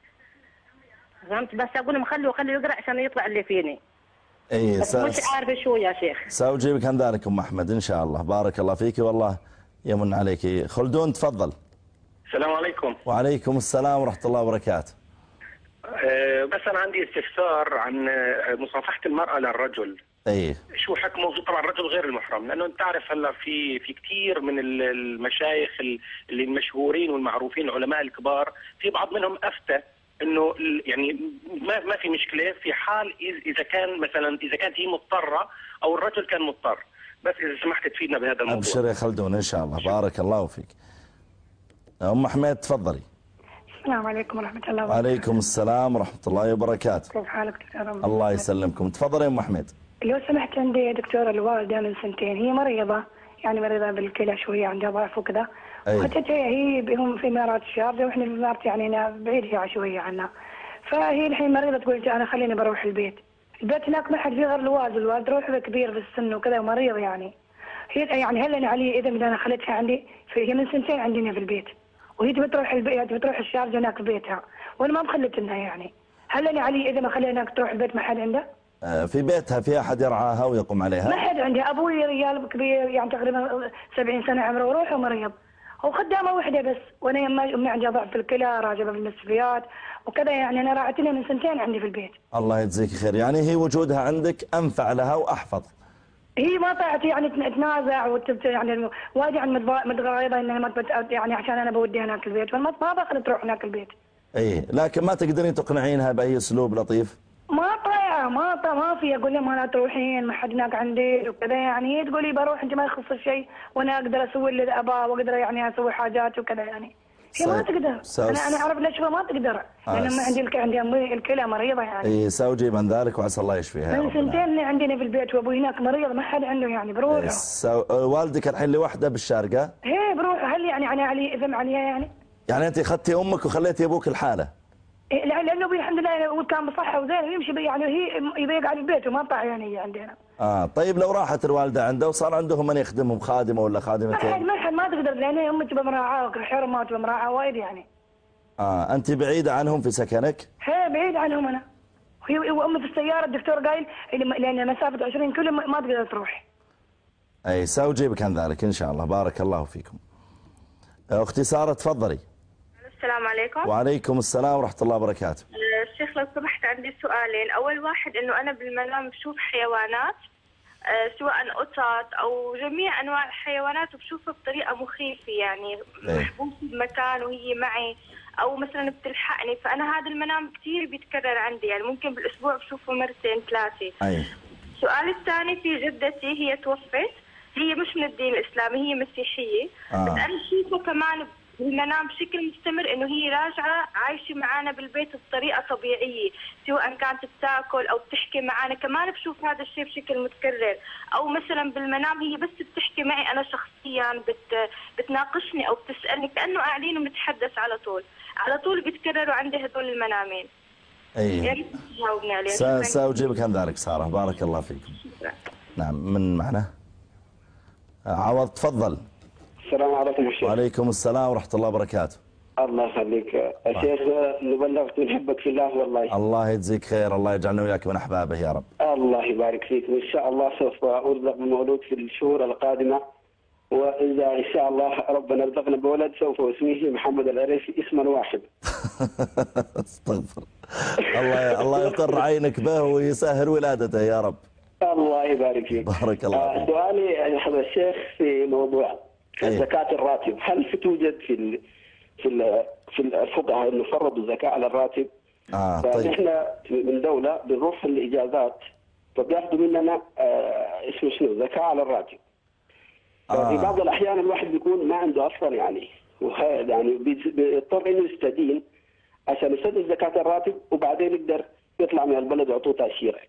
فهمت؟ بس اقول لهم خلوا خلوا يقرا عشان يطلع اللي فيني. اي بس مش عارفه شو يا شيخ. ساجيبك عن ذلك ام احمد ان شاء الله. بارك الله فيك والله يمن عليك. خلدون تفضل. السلام عليكم. وعليكم السلام ورحمة الله وبركاته. أه بس انا عندي استفسار عن مصافحة المرأة للرجل. ايه شو حكمه؟ طبعا الرجل غير المحرم، لانه انت تعرف هلا في في كثير من المشايخ اللي المشهورين والمعروفين العلماء الكبار في بعض منهم افتى انه يعني ما ما في مشكله في حال اذا كان مثلا اذا كانت هي مضطره او الرجل كان مضطر. بس اذا سمحت تفيدنا بهذا الموضوع. ابشر يا خلدون ان شاء الله. بارك الله فيك. ام حميد تفضلي. السلام عليكم ورحمة الله وبركاته. وعليكم السلام ورحمة الله وبركاته. كيف حالك دكتور؟ الله يسلمكم. تفضلي يا ام حميد. لو سمحت عندي دكتورة الوالدة من سنتين، هي مريضة يعني مريضة بالكلى شوية عندها ضعف وكذا. وحتى هي بهم في إمارات الشارجة واحنا في إمارات يعني أنا بعيد هي شوية عنها. فهي الحين مريضة تقول أنا خليني بروح البيت. البيت هناك ما حد فيه غير الوالد، الوالد روحه كبير في السن وكذا ومريض يعني. هي يعني هل أنا علي إذا أنا خليتها عندي فهي من سنتين عندنا في البيت. وهي تبي تروح البيت تبي تروح الشارجة هناك في بيتها وانا ما مخلت لها يعني. هل انا علي اذا ما خليناك تروح البيت ما حد عنده؟ آه في بيتها في احد يرعاها ويقوم عليها؟ ما حد عنده. ابوي رجال كبير يعني تقريبا سبعين سنة عمره وروحه مريض. هو خدامة وحدة بس وانا يما امي عندها ضعف في الكلى راجبة بالمستشفيات وكذا يعني انا راعت لها من سنتين عندي في البيت. الله يجزيك خير. يعني هي وجودها عندك انفع لها واحفظ. هي ما طلعت يعني تنازع وتبت يعني وايد يعني متغاضبه انها ما يعني عشان انا بوديها هناك البيت فما ما باخذ تروح هناك البيت. اي لكن ما تقدرين تقنعينها باي اسلوب لطيف؟ ما طايعه ما طا ما في اقول لها ما لا تروحين ما حد هناك عندي وكذا يعني. هي تقول لي بروح انت ما يخص شيء وانا اقدر اسوي اللي اباه واقدر يعني اسوي حاجات وكذا يعني. هي ما تقدر. انا انا اعرف ليش ما تقدر لان ما عندي عندي امي الكلى مريضه يعني. اي ساوجي من ذلك وعسى الله يشفيها. من سنتين عندنا في البيت وابوي هناك مريض ما حد عنده يعني بروح. سو... والدك الحين لوحده بالشارقه؟ ايه بروح. هل يعني انا علي اذم عليها يعني؟ يعني انت اخذتي امك وخليتي ابوك الحاله؟ إيه لانه ابوي الحمد لله كان بصحه وزين ويمشي يعني هي يبي يقعد في البيت وما طاع يعني هي عندنا. اه طيب لو راحت الوالده عنده وصار عندهم من يخدمهم خادمه ولا خادمتين؟ ما حد ما حد ما تقدر لان امي تبى مراعاه وحرمات تبى مراعاه وايد يعني. اه انت بعيده عنهم في سكنك؟ هي بعيد عنهم انا. هي وامي في السياره الدكتور قايل لان مسافه عشرين كيلو ما تقدر تروح. اي ساوجيبك عن ذلك ان شاء الله. بارك الله فيكم. اختي ساره تفضلي. السلام عليكم. وعليكم السلام ورحمه الله وبركاته. الشيخ لو سمحت عندي سؤالين. أول واحد إنه أنا بالمنام بشوف حيوانات سواء قطط أو جميع أنواع الحيوانات وبشوفها بطريقة مخيفة، يعني محبوسة بمكان وهي معي أو مثلا بتلحقني، فأنا هذا المنام كثير بيتكرر عندي، يعني ممكن بالأسبوع بشوفه مرتين ثلاثة. أي. السؤال الثاني في جدتي، هي توفت، هي مش من الدين الإسلامي، هي مسيحية. آه. بس أنا بشوفه كمان بالمنام بشكل مستمر انه هي راجعه عايشه معنا بالبيت بطريقه طبيعيه، سواء كانت بتاكل او بتحكي معنا، كمان بشوف هذا الشيء بشكل متكرر. او مثلا بالمنام هي بس بتحكي معي انا شخصيا، بت بتناقشني او بتسالني كانه قاعدين وبنتحدث على طول، على طول بيتكرروا عندي هذول المنامين. اي يا ريت تجاوبني عليه. سأجيبك عن ذلك سارة، بارك الله فيكم. شكرا. نعم، من معنا عوض، تفضل. السلام عليكم يا شيخ. وعليكم السلام ورحمة الله وبركاته. الله يخليك يا شيخ، نبلغك ونحبك في الله والله. الله يجزيك خير، الله يجعلنا وياك من أحبابه يا رب. الله يبارك فيك، وإن شاء الله سوف أرزق بمولود في الشهور القادمة، وإذا إن شاء الله ربنا رزقنا بولد سوف أسميه محمد العريفي اسما واحد. استغفر الله، الله يقر عينك به ويسهل ولادته يا رب. الله يبارك فيك. بارك الله فيك. سؤالي يا حضرة الشيخ في موضوع زكاة الراتب، هل توجد في ال في ال في الفقهاء انه فرضوا الزكاة على الراتب؟ اه طيب. فنحن من دولة بنروح الإجازات فبياخذوا مننا آه اسمه شنو زكاة على الراتب. آه. في بعض الأحيان الواحد بيكون ما عنده أصلا يعني، يعني بيضطر إنه يستدين عشان يسدد زكاة الراتب وبعدين يقدر يطلع من البلد ويعطوه تأشيرة.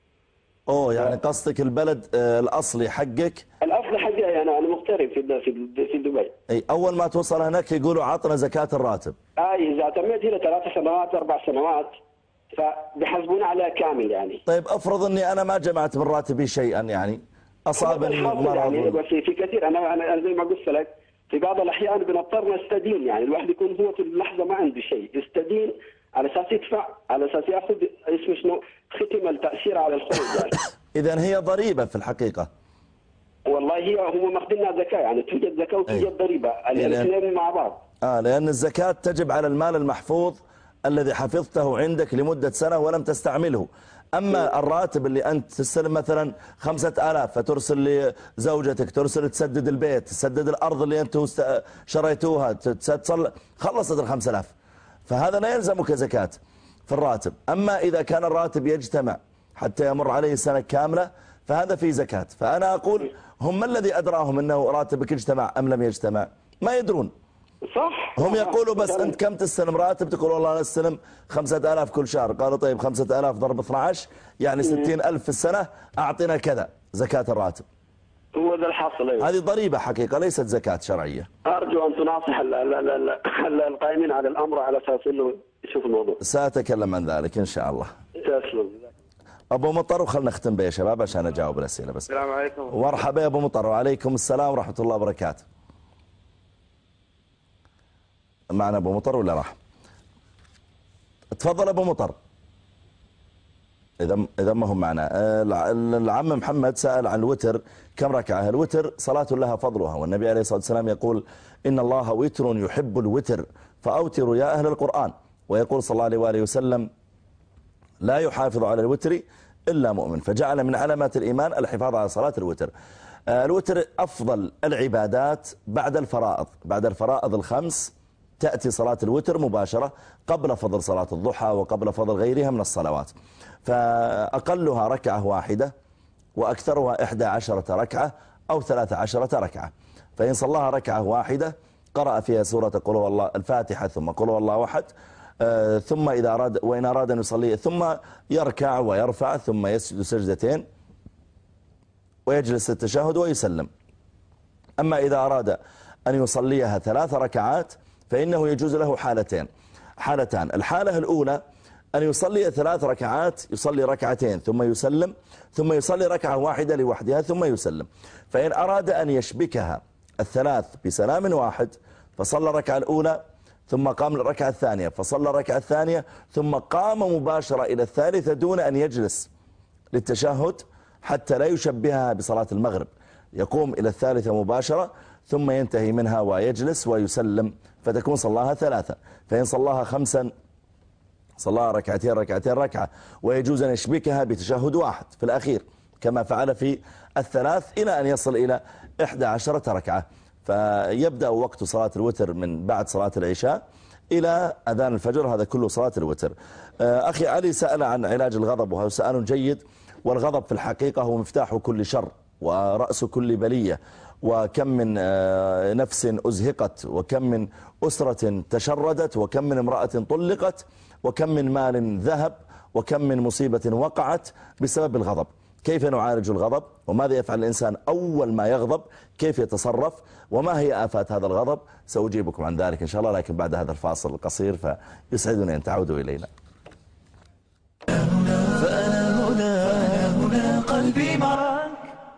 اوه يعني قصدك البلد آه الاصلي حقك؟ الاصلي حقي يعني انا مغترب في في دبي. اي اول ما توصل هناك يقولوا عطنا زكاة الراتب. اي اذا تميت هنا ثلاث سنوات اربع سنوات فبيحاسبونا عليها كامل يعني. طيب افرض اني انا ما جمعت من راتبي شيئا يعني، اصابني مرض يعني، بس في كثير انا انا زي ما قلت لك في بعض الاحيان بنضطر نستدين، يعني الواحد يكون هو في اللحظه ما عنده شيء يستدين على اساس يدفع، على اساس ياخذ اسمه شنو ختم التأشيرة على الخروج يعني. اذا هي ضريبة في الحقيقة. والله هي هم ماخذينها زكاة، يعني توجد زكاة وتوجد ضريبة الاثنين مع بعض. اه لان الزكاة تجب على المال المحفوظ الذي حفظته عندك لمدة سنة ولم تستعمله. اما الراتب اللي انت تستلم مثلا خمسة آلاف فترسل لزوجتك، ترسل تسدد البيت، تسدد الارض اللي انتم شريتوها، تصل خلصت الخمسة آلاف، فهذا لا يلزمك زكاة في الراتب. أما إذا كان الراتب يجتمع حتى يمر عليه سنة كاملة فهذا فيه زكاة. فأنا أقول هم ما الذي أدراهم أنه راتبك اجتمع أم لم يجتمع؟ ما يدرون. صح. هم يقولوا بس أنت كم تستلم راتب؟ تقول والله أنا أستلم خمسة آلاف كل شهر. قالوا طيب خمسة آلاف ضرب اثني عشر يعني ستين ألف في السنة، أعطينا كذا زكاة الراتب. هو ذا الحاصل. أيوه. هذه ضريبة حقيقة ليست زكاة شرعية. أرجو أن تناصح القائمين على الأمر على أساس أنه يشوف الموضوع. سأتكلم عن ذلك إن شاء الله. تسلم. أبو مطر، وخلنا نختم به يا شباب عشان أجاوب الأسئلة بس. السلام عليكم. ومرحبا يا أبو مطر. وعليكم السلام ورحمة الله وبركاته. معنا أبو مطر ولا راح؟ تفضل أبو مطر. إذا إذا ما هم معنا. العم محمد سأل عن الوتر كم ركعة؟ الوتر صلاة لها فضلها، والنبي عليه الصلاة والسلام يقول إن الله وتر يحب الوتر فأوتروا يا أهل القرآن، ويقول صلى الله عليه وآله وسلم لا يحافظ على الوتر إلا مؤمن، فجعل من علامات الإيمان الحفاظ على صلاة الوتر. الوتر أفضل العبادات بعد الفرائض، بعد الفرائض الخمس تأتي صلاة الوتر مباشرة قبل فضل صلاة الضحى وقبل فضل غيرها من الصلوات. فأقلها ركعة واحدة وأكثرها إحدى عشرة ركعة أو ثلاثة عشرة ركعة. فإن صلاها ركعة واحدة قرأ فيها سورة قل هو الله الفاتحة ثم قل هو الله أحد، آه ثم إذا أراد وإن أراد أن يصلي ثم يركع ويرفع ثم يسجد سجدتين ويجلس التشهد ويسلم. أما إذا أراد أن يصليها ثلاث ركعات فإنه يجوز له حالتين حالتان. الحالة الأولى أن يصلي ثلاث ركعات، يصلي ركعتين ثم يسلم، ثم يصلي ركعة واحدة لوحدها ثم يسلم. فإن أراد أن يشبكها الثلاث بسلام واحد فصلى الركعة الأولى ثم قام للركعة الثانية، فصلى الركعة الثانية ثم قام مباشرة إلى الثالثة دون أن يجلس للتشهد حتى لا يشبهها بصلاة المغرب، يقوم إلى الثالثة مباشرة ثم ينتهي منها ويجلس ويسلم، فتكون صلاها ثلاثة. فإن صلاها خمسا صلى ركعتين ركعتين ركعة، ويجوز أن يشبكها بتشهد واحد في الأخير كما فعل في الثلاث إلى أن يصل إلى إحدى عشرة ركعة. فيبدأ وقت صلاة الوتر من بعد صلاة العشاء إلى أذان الفجر، هذا كله صلاة الوتر. أخي علي سأل عن علاج الغضب، وهو سؤال جيد. والغضب في الحقيقة هو مفتاح كل شر ورأس كل بلية، وكم من نفس أزهقت، وكم من أسرة تشردت، وكم من امرأة طلقت، وكم من مال ذهب، وكم من مصيبة وقعت بسبب الغضب. كيف نعالج الغضب؟ وماذا يفعل الإنسان أول ما يغضب؟ كيف يتصرف؟ وما هي آفات هذا الغضب؟ سأجيبكم عن ذلك إن شاء الله، لكن بعد هذا الفاصل القصير، فيسعدني أن تعودوا إلينا. فأنا هنا هنا قلبي معك.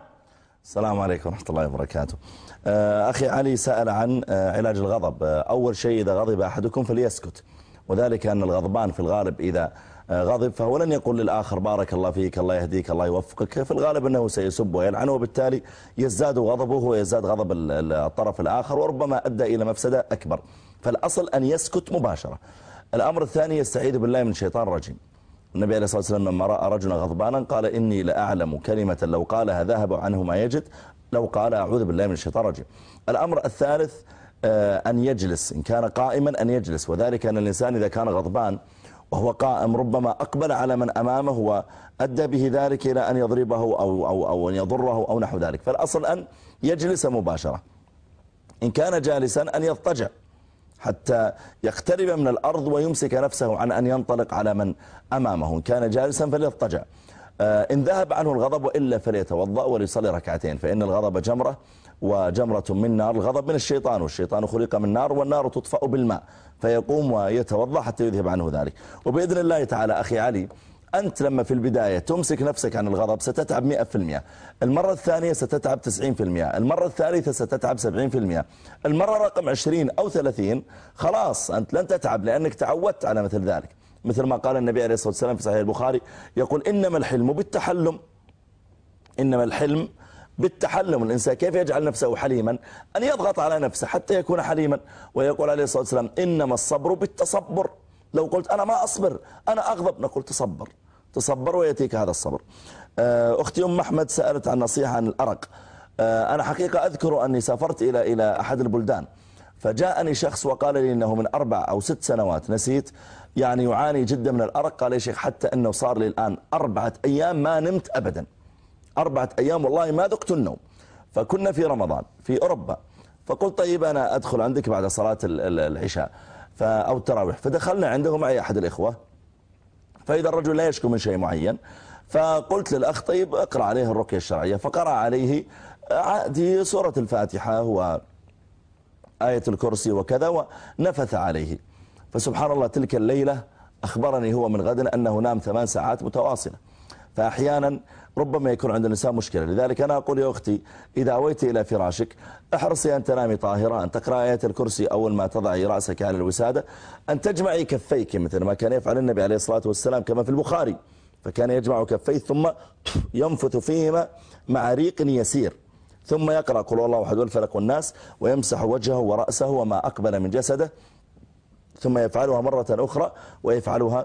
السلام عليكم ورحمة الله وبركاته. أخي علي سأل عن علاج الغضب. أول شيء إذا غضب أحدكم فليسكت، وذلك أن الغضبان في الغالب إذا غضب فهو لن يقول للآخر بارك الله فيك، الله يهديك، الله يوفقك. في الغالب أنه سيسب ويلعنه، وبالتالي يزداد غضبه ويزداد غضب الطرف الآخر، وربما أدى إلى مفسدة أكبر. فالأصل أن يسكت مباشرة. الأمر الثاني يستعيذ بالله من الشيطان الرجيم. النبي عليه الصلاة والسلام لما رأى رجلا غضبانا قال إني لأعلم كلمة لو قالها ذهب عنه ما يجد، لو قال أعوذ بالله من الشيطان الرجيم. الأمر الثالث أن يجلس، إن كان قائما أن يجلس، وذلك أن الإنسان إذا كان غضبان وهو قائم ربما أقبل على من أمامه وأدى به ذلك إلى أن يضربه أو, أو, أو أن يضره أو نحو ذلك. فالأصل أن يجلس مباشرة. إن كان جالسا أن يضطجع حتى يقترب من الأرض ويمسك نفسه عن أن ينطلق على من أمامه. إن كان جالسا فليضطجع. إن ذهب عنه الغضب وإلا فليتوضأ وليصلي ركعتين، فإن الغضب جمرة، وجمرة من نار. الغضب من الشيطان، والشيطان خلق من نار، والنار تطفأ بالماء، فيقوم ويتوضأ حتى يذهب عنه ذلك. وبإذن الله تعالى أخي علي، أنت لما في البداية تمسك نفسك عن الغضب ستتعب مئة في المئة، المرة الثانية ستتعب تسعين في المئة، المرة الثالثة ستتعب سبعين في المئة، المرة رقم عشرين أو ثلاثين خلاص أنت لن تتعب، لأنك تعودت على مثل ذلك. مثل ما قال النبي عليه الصلاة والسلام في صحيح البخاري، يقول إنما الحلم بالتحلم. إنما الحلم بالتحلم. الإنسان كيف يجعل نفسه حليما؟ أن يضغط على نفسه حتى يكون حليما. ويقول عليه الصلاة والسلام إنما الصبر بالتصبر. لو قلت أنا ما أصبر، أنا أغضب، نقول تصبر تصبر ويأتيك هذا الصبر. أختي أم أحمد سألت عن نصيحة عن الأرق. أنا حقيقة أذكر أني سافرت إلى إلى أحد البلدان، فجاءني شخص وقال لي إنه من أربع أو ست سنوات نسيت يعني يعاني جدا من الأرق. قال يا شيخ حتى أنه صار لي الآن أربعة أيام ما نمت أبدا، أربعة أيام والله ما ذقت النوم. فكنا في رمضان في أوروبا، فقلت طيب أنا أدخل عندك بعد صلاة العشاء أو التراويح. فدخلنا عنده معي أحد الإخوة، فإذا الرجل لا يشكو من شيء معين، فقلت للأخ طيب أقرأ عليه الرقية الشرعية، فقرأ عليه عادي سورة الفاتحة وآية الكرسي وكذا، ونفث عليه. فسبحان الله تلك الليلة أخبرني هو من غد أنه نام ثمان ساعات متواصلة. فأحيانا ربما يكون عند الإنسان مشكلة. لذلك أنا أقول يا أختي إذا أويت إلى فراشك احرصي أن تنامي طاهرة، أن تقرأ آية الكرسي أول ما تضعي رأسك على الوسادة، أن تجمعي كفيك مثل ما كان يفعل النبي عليه الصلاة والسلام كما في البخاري، فكان يجمع كفيه ثم ينفث فيهما مع ريق يسير، ثم يقرأ قل الله أحد والفلق والناس، ويمسح وجهه ورأسه وما أقبل من جسده، ثم يفعلها مرة أخرى ويفعلها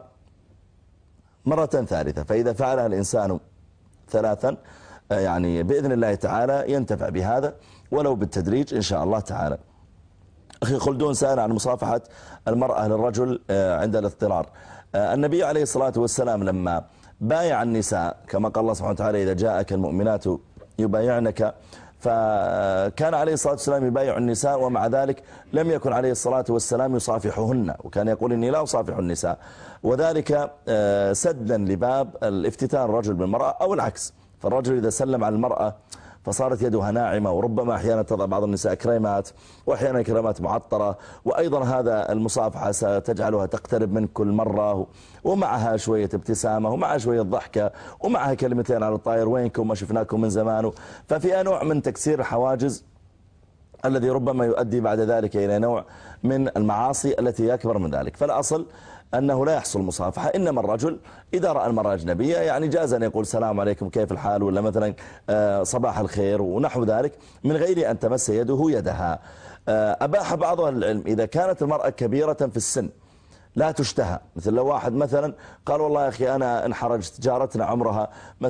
مرة ثالثة. فإذا فعلها الإنسان ثلاثا يعني بإذن الله تعالى ينتفع بهذا ولو بالتدريج إن شاء الله تعالى. أخي خلدون سأل عن مصافحة المرأة للرجل عند الاضطرار. النبي عليه الصلاة والسلام لما بايع النساء كما قال الله سبحانه وتعالى إذا جاءك المؤمنات يبايعنك، فكان عليه الصلاة والسلام يبايع النساء، ومع ذلك لم يكن عليه الصلاة والسلام يصافحهن، وكان يقول إني لا أصافح النساء، وذلك سدا لباب الافتتان الرجل بالمرأة أو العكس. فالرجل إذا سلم على المرأة فصارت يدها ناعمة، وربما أحيانا تضع بعض النساء كريمات وأحيانا كريمات معطرة، وأيضا هذا المصافحة ستجعلها تقترب منك كل مرة، ومعها شوية ابتسامة ومعها شوية ضحكة ومعها كلمتين على الطاير وينكم ما شفناكم من زمان، ففيها نوع من تكسير الحواجز الذي ربما يؤدي بعد ذلك إلى نوع من المعاصي التي أكبر من ذلك. فالأصل أنه لا يحصل مصافحة، إنما الرجل إذا رأى المرأة أجنبية يعني جاز أن يقول السلام عليكم كيف الحال، ولا مثلا صباح الخير ونحو ذلك، من غير أن تمس يده يدها. أباح بعض العلم إذا كانت المرأة كبيرة في السن لا تشتهى. مثل لو واحد مثلا قال والله يا أخي أنا انحرجت، جارتنا عمرها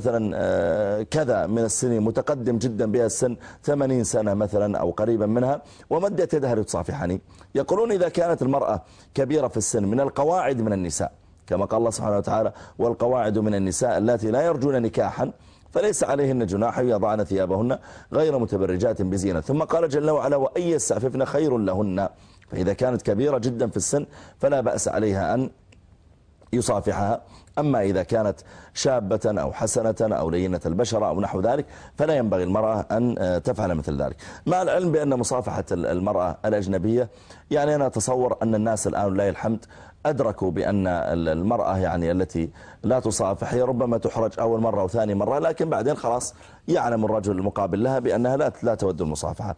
مثلا كذا من السنين، متقدم جدا بها السن، ثمانين سنة مثلا أو قريبا منها، ومدت يدها لتصافحني. يقولون إذا كانت المرأة كبيرة في السن من القواعد من النساء، كما قال الله سبحانه وتعالى والقواعد من النساء التي لا يرجون نكاحا فليس عليهن جناح يضعن ثيابهن غير متبرجات بزينة. ثم قال جل وعلا وأن يستعففن خير لهن. فإذا كانت كبيرة جدا في السن فلا بأس عليها أن يصافحها. أما إذا كانت شابة أو حسنة أو لينة البشرة أو نحو ذلك فلا ينبغي المرأة أن تفعل مثل ذلك، مع العلم بأن مصافحة المرأة الأجنبية يعني أنا أتصور أن الناس الآن لله الحمد أدركوا بأن المرأة يعني التي لا تصافح هي ربما تحرج أول مرة أو ثاني مرة، لكن بعدين خلاص يعلم الرجل المقابل لها بأنها لا لا تود المصافحة.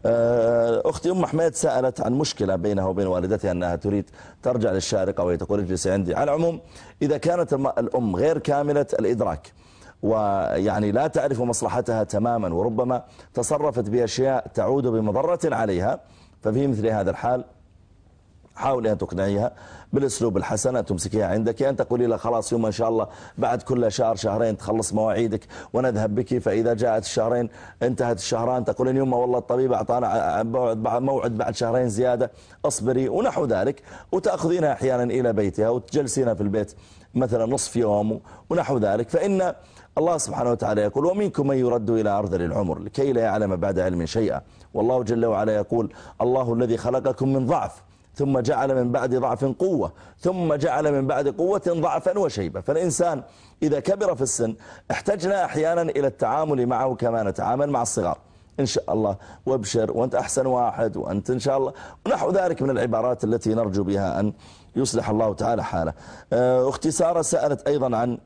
أختي أم حميد سألت عن مشكلة بينها وبين والدتها أنها تريد ترجع للشارقة وهي تقول اجلسي عندي. على العموم إذا كانت الأم غير كاملة الإدراك ويعني لا تعرف مصلحتها تماما وربما تصرفت بأشياء تعود بمضرة عليها، ففي مثل هذا الحال حاولي أن تقنعيها بالأسلوب الحسن، أن تمسكيها عندك، أن تقولي لها خلاص يوم إن شاء الله بعد كل شهر شهرين تخلص مواعيدك ونذهب بك، فإذا جاءت الشهرين انتهت الشهران تقولين يوم والله الطبيب أعطانا موعد بعد شهرين زيادة اصبري ونحو ذلك، وتأخذينها أحيانا إلى بيتها وتجلسينها في البيت مثلا نصف يوم ونحو ذلك. فإن الله سبحانه وتعالى يقول ومنكم من يرد إلى أرذل العمر لكي لا يعلم بعد علم شيئا، والله جل وعلا يقول الله الذي خلقكم من ضعف ثم جعل من بعد ضعف قوة ثم جعل من بعد قوة ضعفا وشيبة. فالإنسان إذا كبر في السن احتجنا أحيانا إلى التعامل معه كما نتعامل مع الصغار، إن شاء الله وابشر وأنت أحسن واحد وأنت إن شاء الله ونحو ذلك من العبارات التي نرجو بها أن يصلح الله تعالى حاله. أختي سارة سألت أيضا عن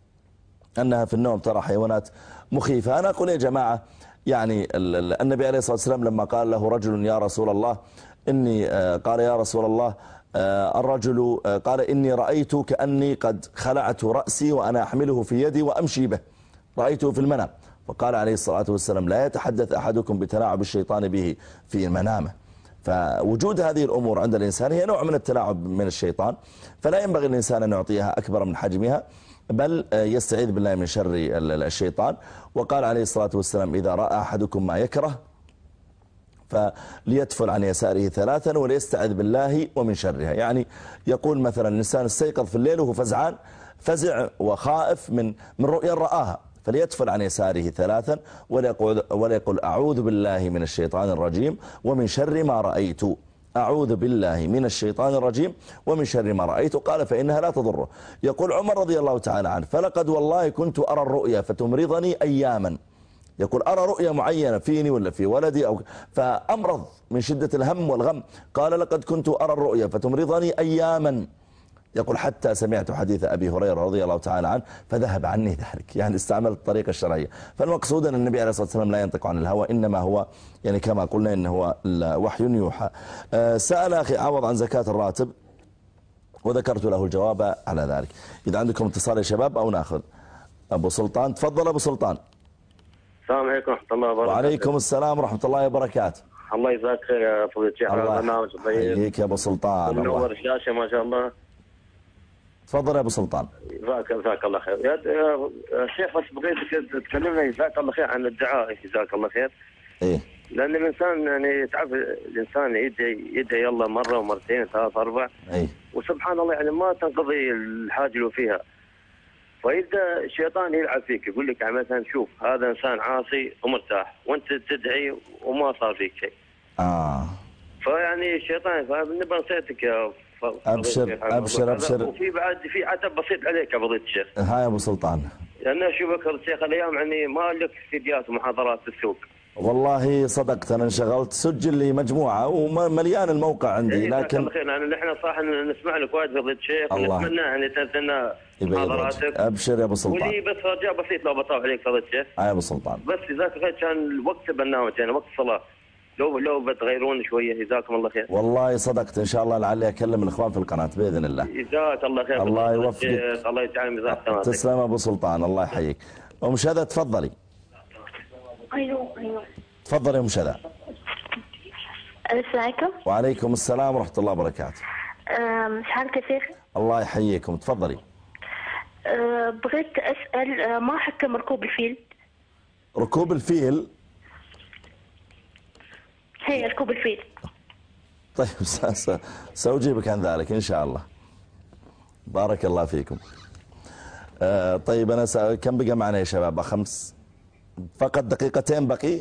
أنها في النوم ترى حيوانات مخيفة. أنا أقول يا جماعة يعني النبي عليه الصلاة والسلام لما قال له رجل يا رسول الله إني قال يا رسول الله الرجل قال إني رأيت كأني قد خلعت رأسي وأنا أحمله في يدي وأمشي به، رأيته في المنام، فقال عليه الصلاة والسلام لا يتحدث أحدكم بتلاعب الشيطان به في منامه. فوجود هذه الأمور عند الإنسان هي نوع من التلاعب من الشيطان، فلا ينبغي الإنسان أن يعطيها أكبر من حجمها بل يستعيذ بالله من شر الشيطان. وقال عليه الصلاة والسلام إذا رأى أحدكم ما يكره فليتفل عن يساره ثلاثا وليستعذ بالله ومن شرها. يعني يقول مثلا الإنسان استيقظ في الليل وهو فزعان فزع وخائف من من رؤيا رآها، فليتفل عن يساره ثلاثا وليقول, وليقول أعوذ بالله من الشيطان الرجيم ومن شر ما رأيت، أعوذ بالله من الشيطان الرجيم ومن شر ما رأيت. قال فإنها لا تضره. يقول عمر رضي الله تعالى عنه فلقد والله كنت أرى الرؤيا فتمرضني أياما، يقول أرى رؤيا معينة فيني ولا في ولدي أو فأمرض من شدة الهم والغم، قال لقد كنت أرى الرؤيا فتمرضني أياما، يقول حتى سمعت حديث أبي هريرة رضي الله تعالى عنه فذهب عني ذلك، يعني استعمل الطريقة الشرعية. فالمقصود أن النبي عليه الصلاة والسلام لا ينطق عن الهوى، إنما هو يعني كما قلنا إنه هو وحي يوحى. سأل أخي عوض عن زكاة الراتب وذكرت له الجواب على ذلك. إذا عندكم اتصال يا شباب أو ناخذ أبو سلطان. تفضل أبو سلطان. السلام عليكم ورحمة الله وبركاته. وعليكم السلام ورحمة الله وبركاته. الله يجزاك خير يا فضيلة الشيخ على البرنامج الطيب. يحييك يا أبو سلطان. منور الشاشة ما شاء الله. تفضل يا أبو سلطان. جزاك جزاك الله خير. يا شيخ بس بغيتك تكلمنا جزاك الله خير عن الدعاء جزاك الله خير. إيه. لأن الإنسان يعني تعرف الإنسان يدعي يدعي يلا مرة ومرتين ثلاث أربع. إيه. وسبحان الله يعني ما تنقضي الحاجة اللي فيها. فيبدا الشيطان يلعب فيك يقول لك يعني مثلا شوف هذا انسان عاصي ومرتاح وانت تدعي وما صار فيك شيء. اه فيعني الشيطان فبنبغى نصيحتك يا ابشر ابشر ابشر. وفي بعد في عتب بسيط عليك يا فضيلة الشيخ. هاي يا ابو سلطان. لان اشوفك الشيخ الايام يعني ما لك فيديوهات ومحاضرات في السوق. والله صدقت انا انشغلت سجل لي مجموعه ومليان الموقع عندي لكن يعني نحن صراحه نسمع لك وايد فضيلة الشيخ ونتمنى يعني تنزلنا محاضراتك. ابشر يا ابو سلطان. ولي بس رجاء بسيط لو بطاف عليك فضيلة الشيخ. هاي يا ابو سلطان. بس جزاك خير كان وقت البرنامج يعني وقت الصلاه لو لو بتغيرون شويه جزاكم الله خير. والله صدقت ان شاء الله لعلي اكلم الاخوان في القناه باذن الله. جزاك الله خير. الله يوفقك. الله يجعل ميزان حسناتك. تسلم ابو سلطان الله يحييك. ام شذا تفضلي. ايوه ايوه تفضلي يا ام شذا. السلام عليكم. وعليكم السلام ورحمه الله وبركاته. سعادة الشيخ. الله يحييكم، تفضلي. أه بغيت أسأل أه ما حكم ركوب الفيل؟ ركوب الفيل؟ هي ركوب الفيل. طيب سأجيبك عن ذلك إن شاء الله. بارك الله فيكم. أه طيب أنا س... كم بقى معنا يا شباب؟ خمس فقط دقيقتين بقي.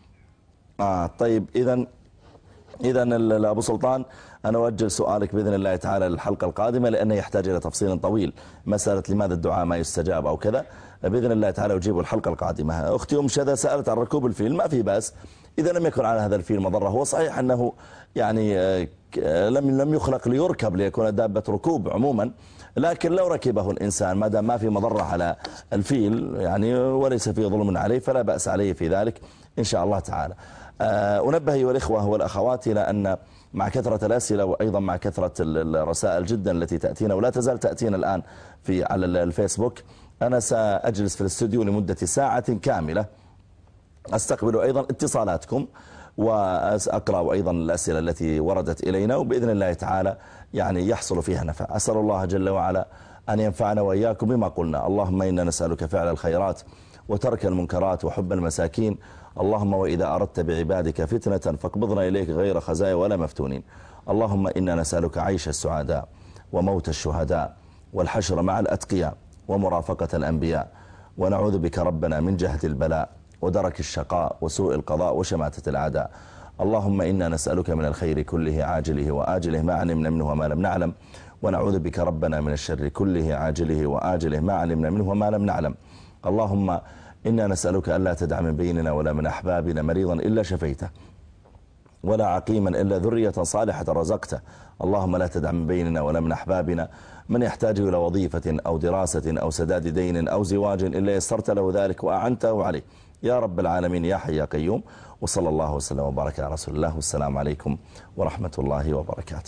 آه طيب إذا إذا أبو سلطان أنا أوجه سؤالك بإذن الله تعالى للحلقة القادمة، لأنه يحتاج إلى تفصيل طويل، مسألة لماذا الدعاء ما يستجاب أو كذا، بإذن الله تعالى أجيبه الحلقة القادمة. أختي أم شذا سألت عن ركوب الفيل، ما في بأس إذا لم يكن على هذا الفيل مضرة. هو صحيح أنه يعني لم لم يخلق ليركب ليكون دابة ركوب عموما، لكن لو ركبه الإنسان ما دام ما في مضرة على الفيل يعني وليس فيه ظلم عليه فلا بأس عليه في ذلك إن شاء الله تعالى. أنبه أيها الإخوة والأخوات إلى أن مع كثرة الأسئلة وأيضا مع كثرة الرسائل جدا التي تأتينا ولا تزال تأتينا الآن في على الفيسبوك، أنا سأجلس في الاستوديو لمدة ساعة كاملة أستقبل أيضا اتصالاتكم وأقرأ أيضا الأسئلة التي وردت إلينا، وبإذن الله تعالى يعني يحصل فيها نفع. أسأل الله جل وعلا أن ينفعنا وإياكم بما قلنا. اللهم إنا نسألك فعل الخيرات وترك المنكرات وحب المساكين. اللهم وإذا أردت بعبادك فتنة فاقبضنا إليك غير خزايا ولا مفتونين. اللهم إنا نسألك عيش السعداء وموت الشهداء والحشر مع الأتقياء ومرافقة الأنبياء، ونعوذ بك ربنا من جهد البلاء ودرك الشقاء وسوء القضاء وشماتة الأعداء. اللهم إنا نسألك من الخير كله عاجله وآجله ما علمنا منه وما لم نعلم، ونعوذ بك ربنا من الشر كله عاجله وآجله ما علمنا منه وما لم نعلم. اللهم إنا نسألك ألا تدع من بيننا ولا من أحبابنا مريضا إلا شفيته ولا عقيما إلا ذرية صالحة رزقته. اللهم لا تدع من بيننا ولا من أحبابنا من يحتاج إلى وظيفة أو دراسة أو سداد دين أو زواج إلا يسرت له ذلك وأعنته عليه يا رب العالمين يا حي يا قيوم. وصلى الله وسلم وبارك على رسول الله، والسلام عليكم ورحمة الله وبركاته.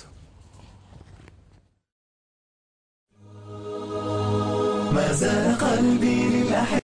ما زال قلبي للأحباب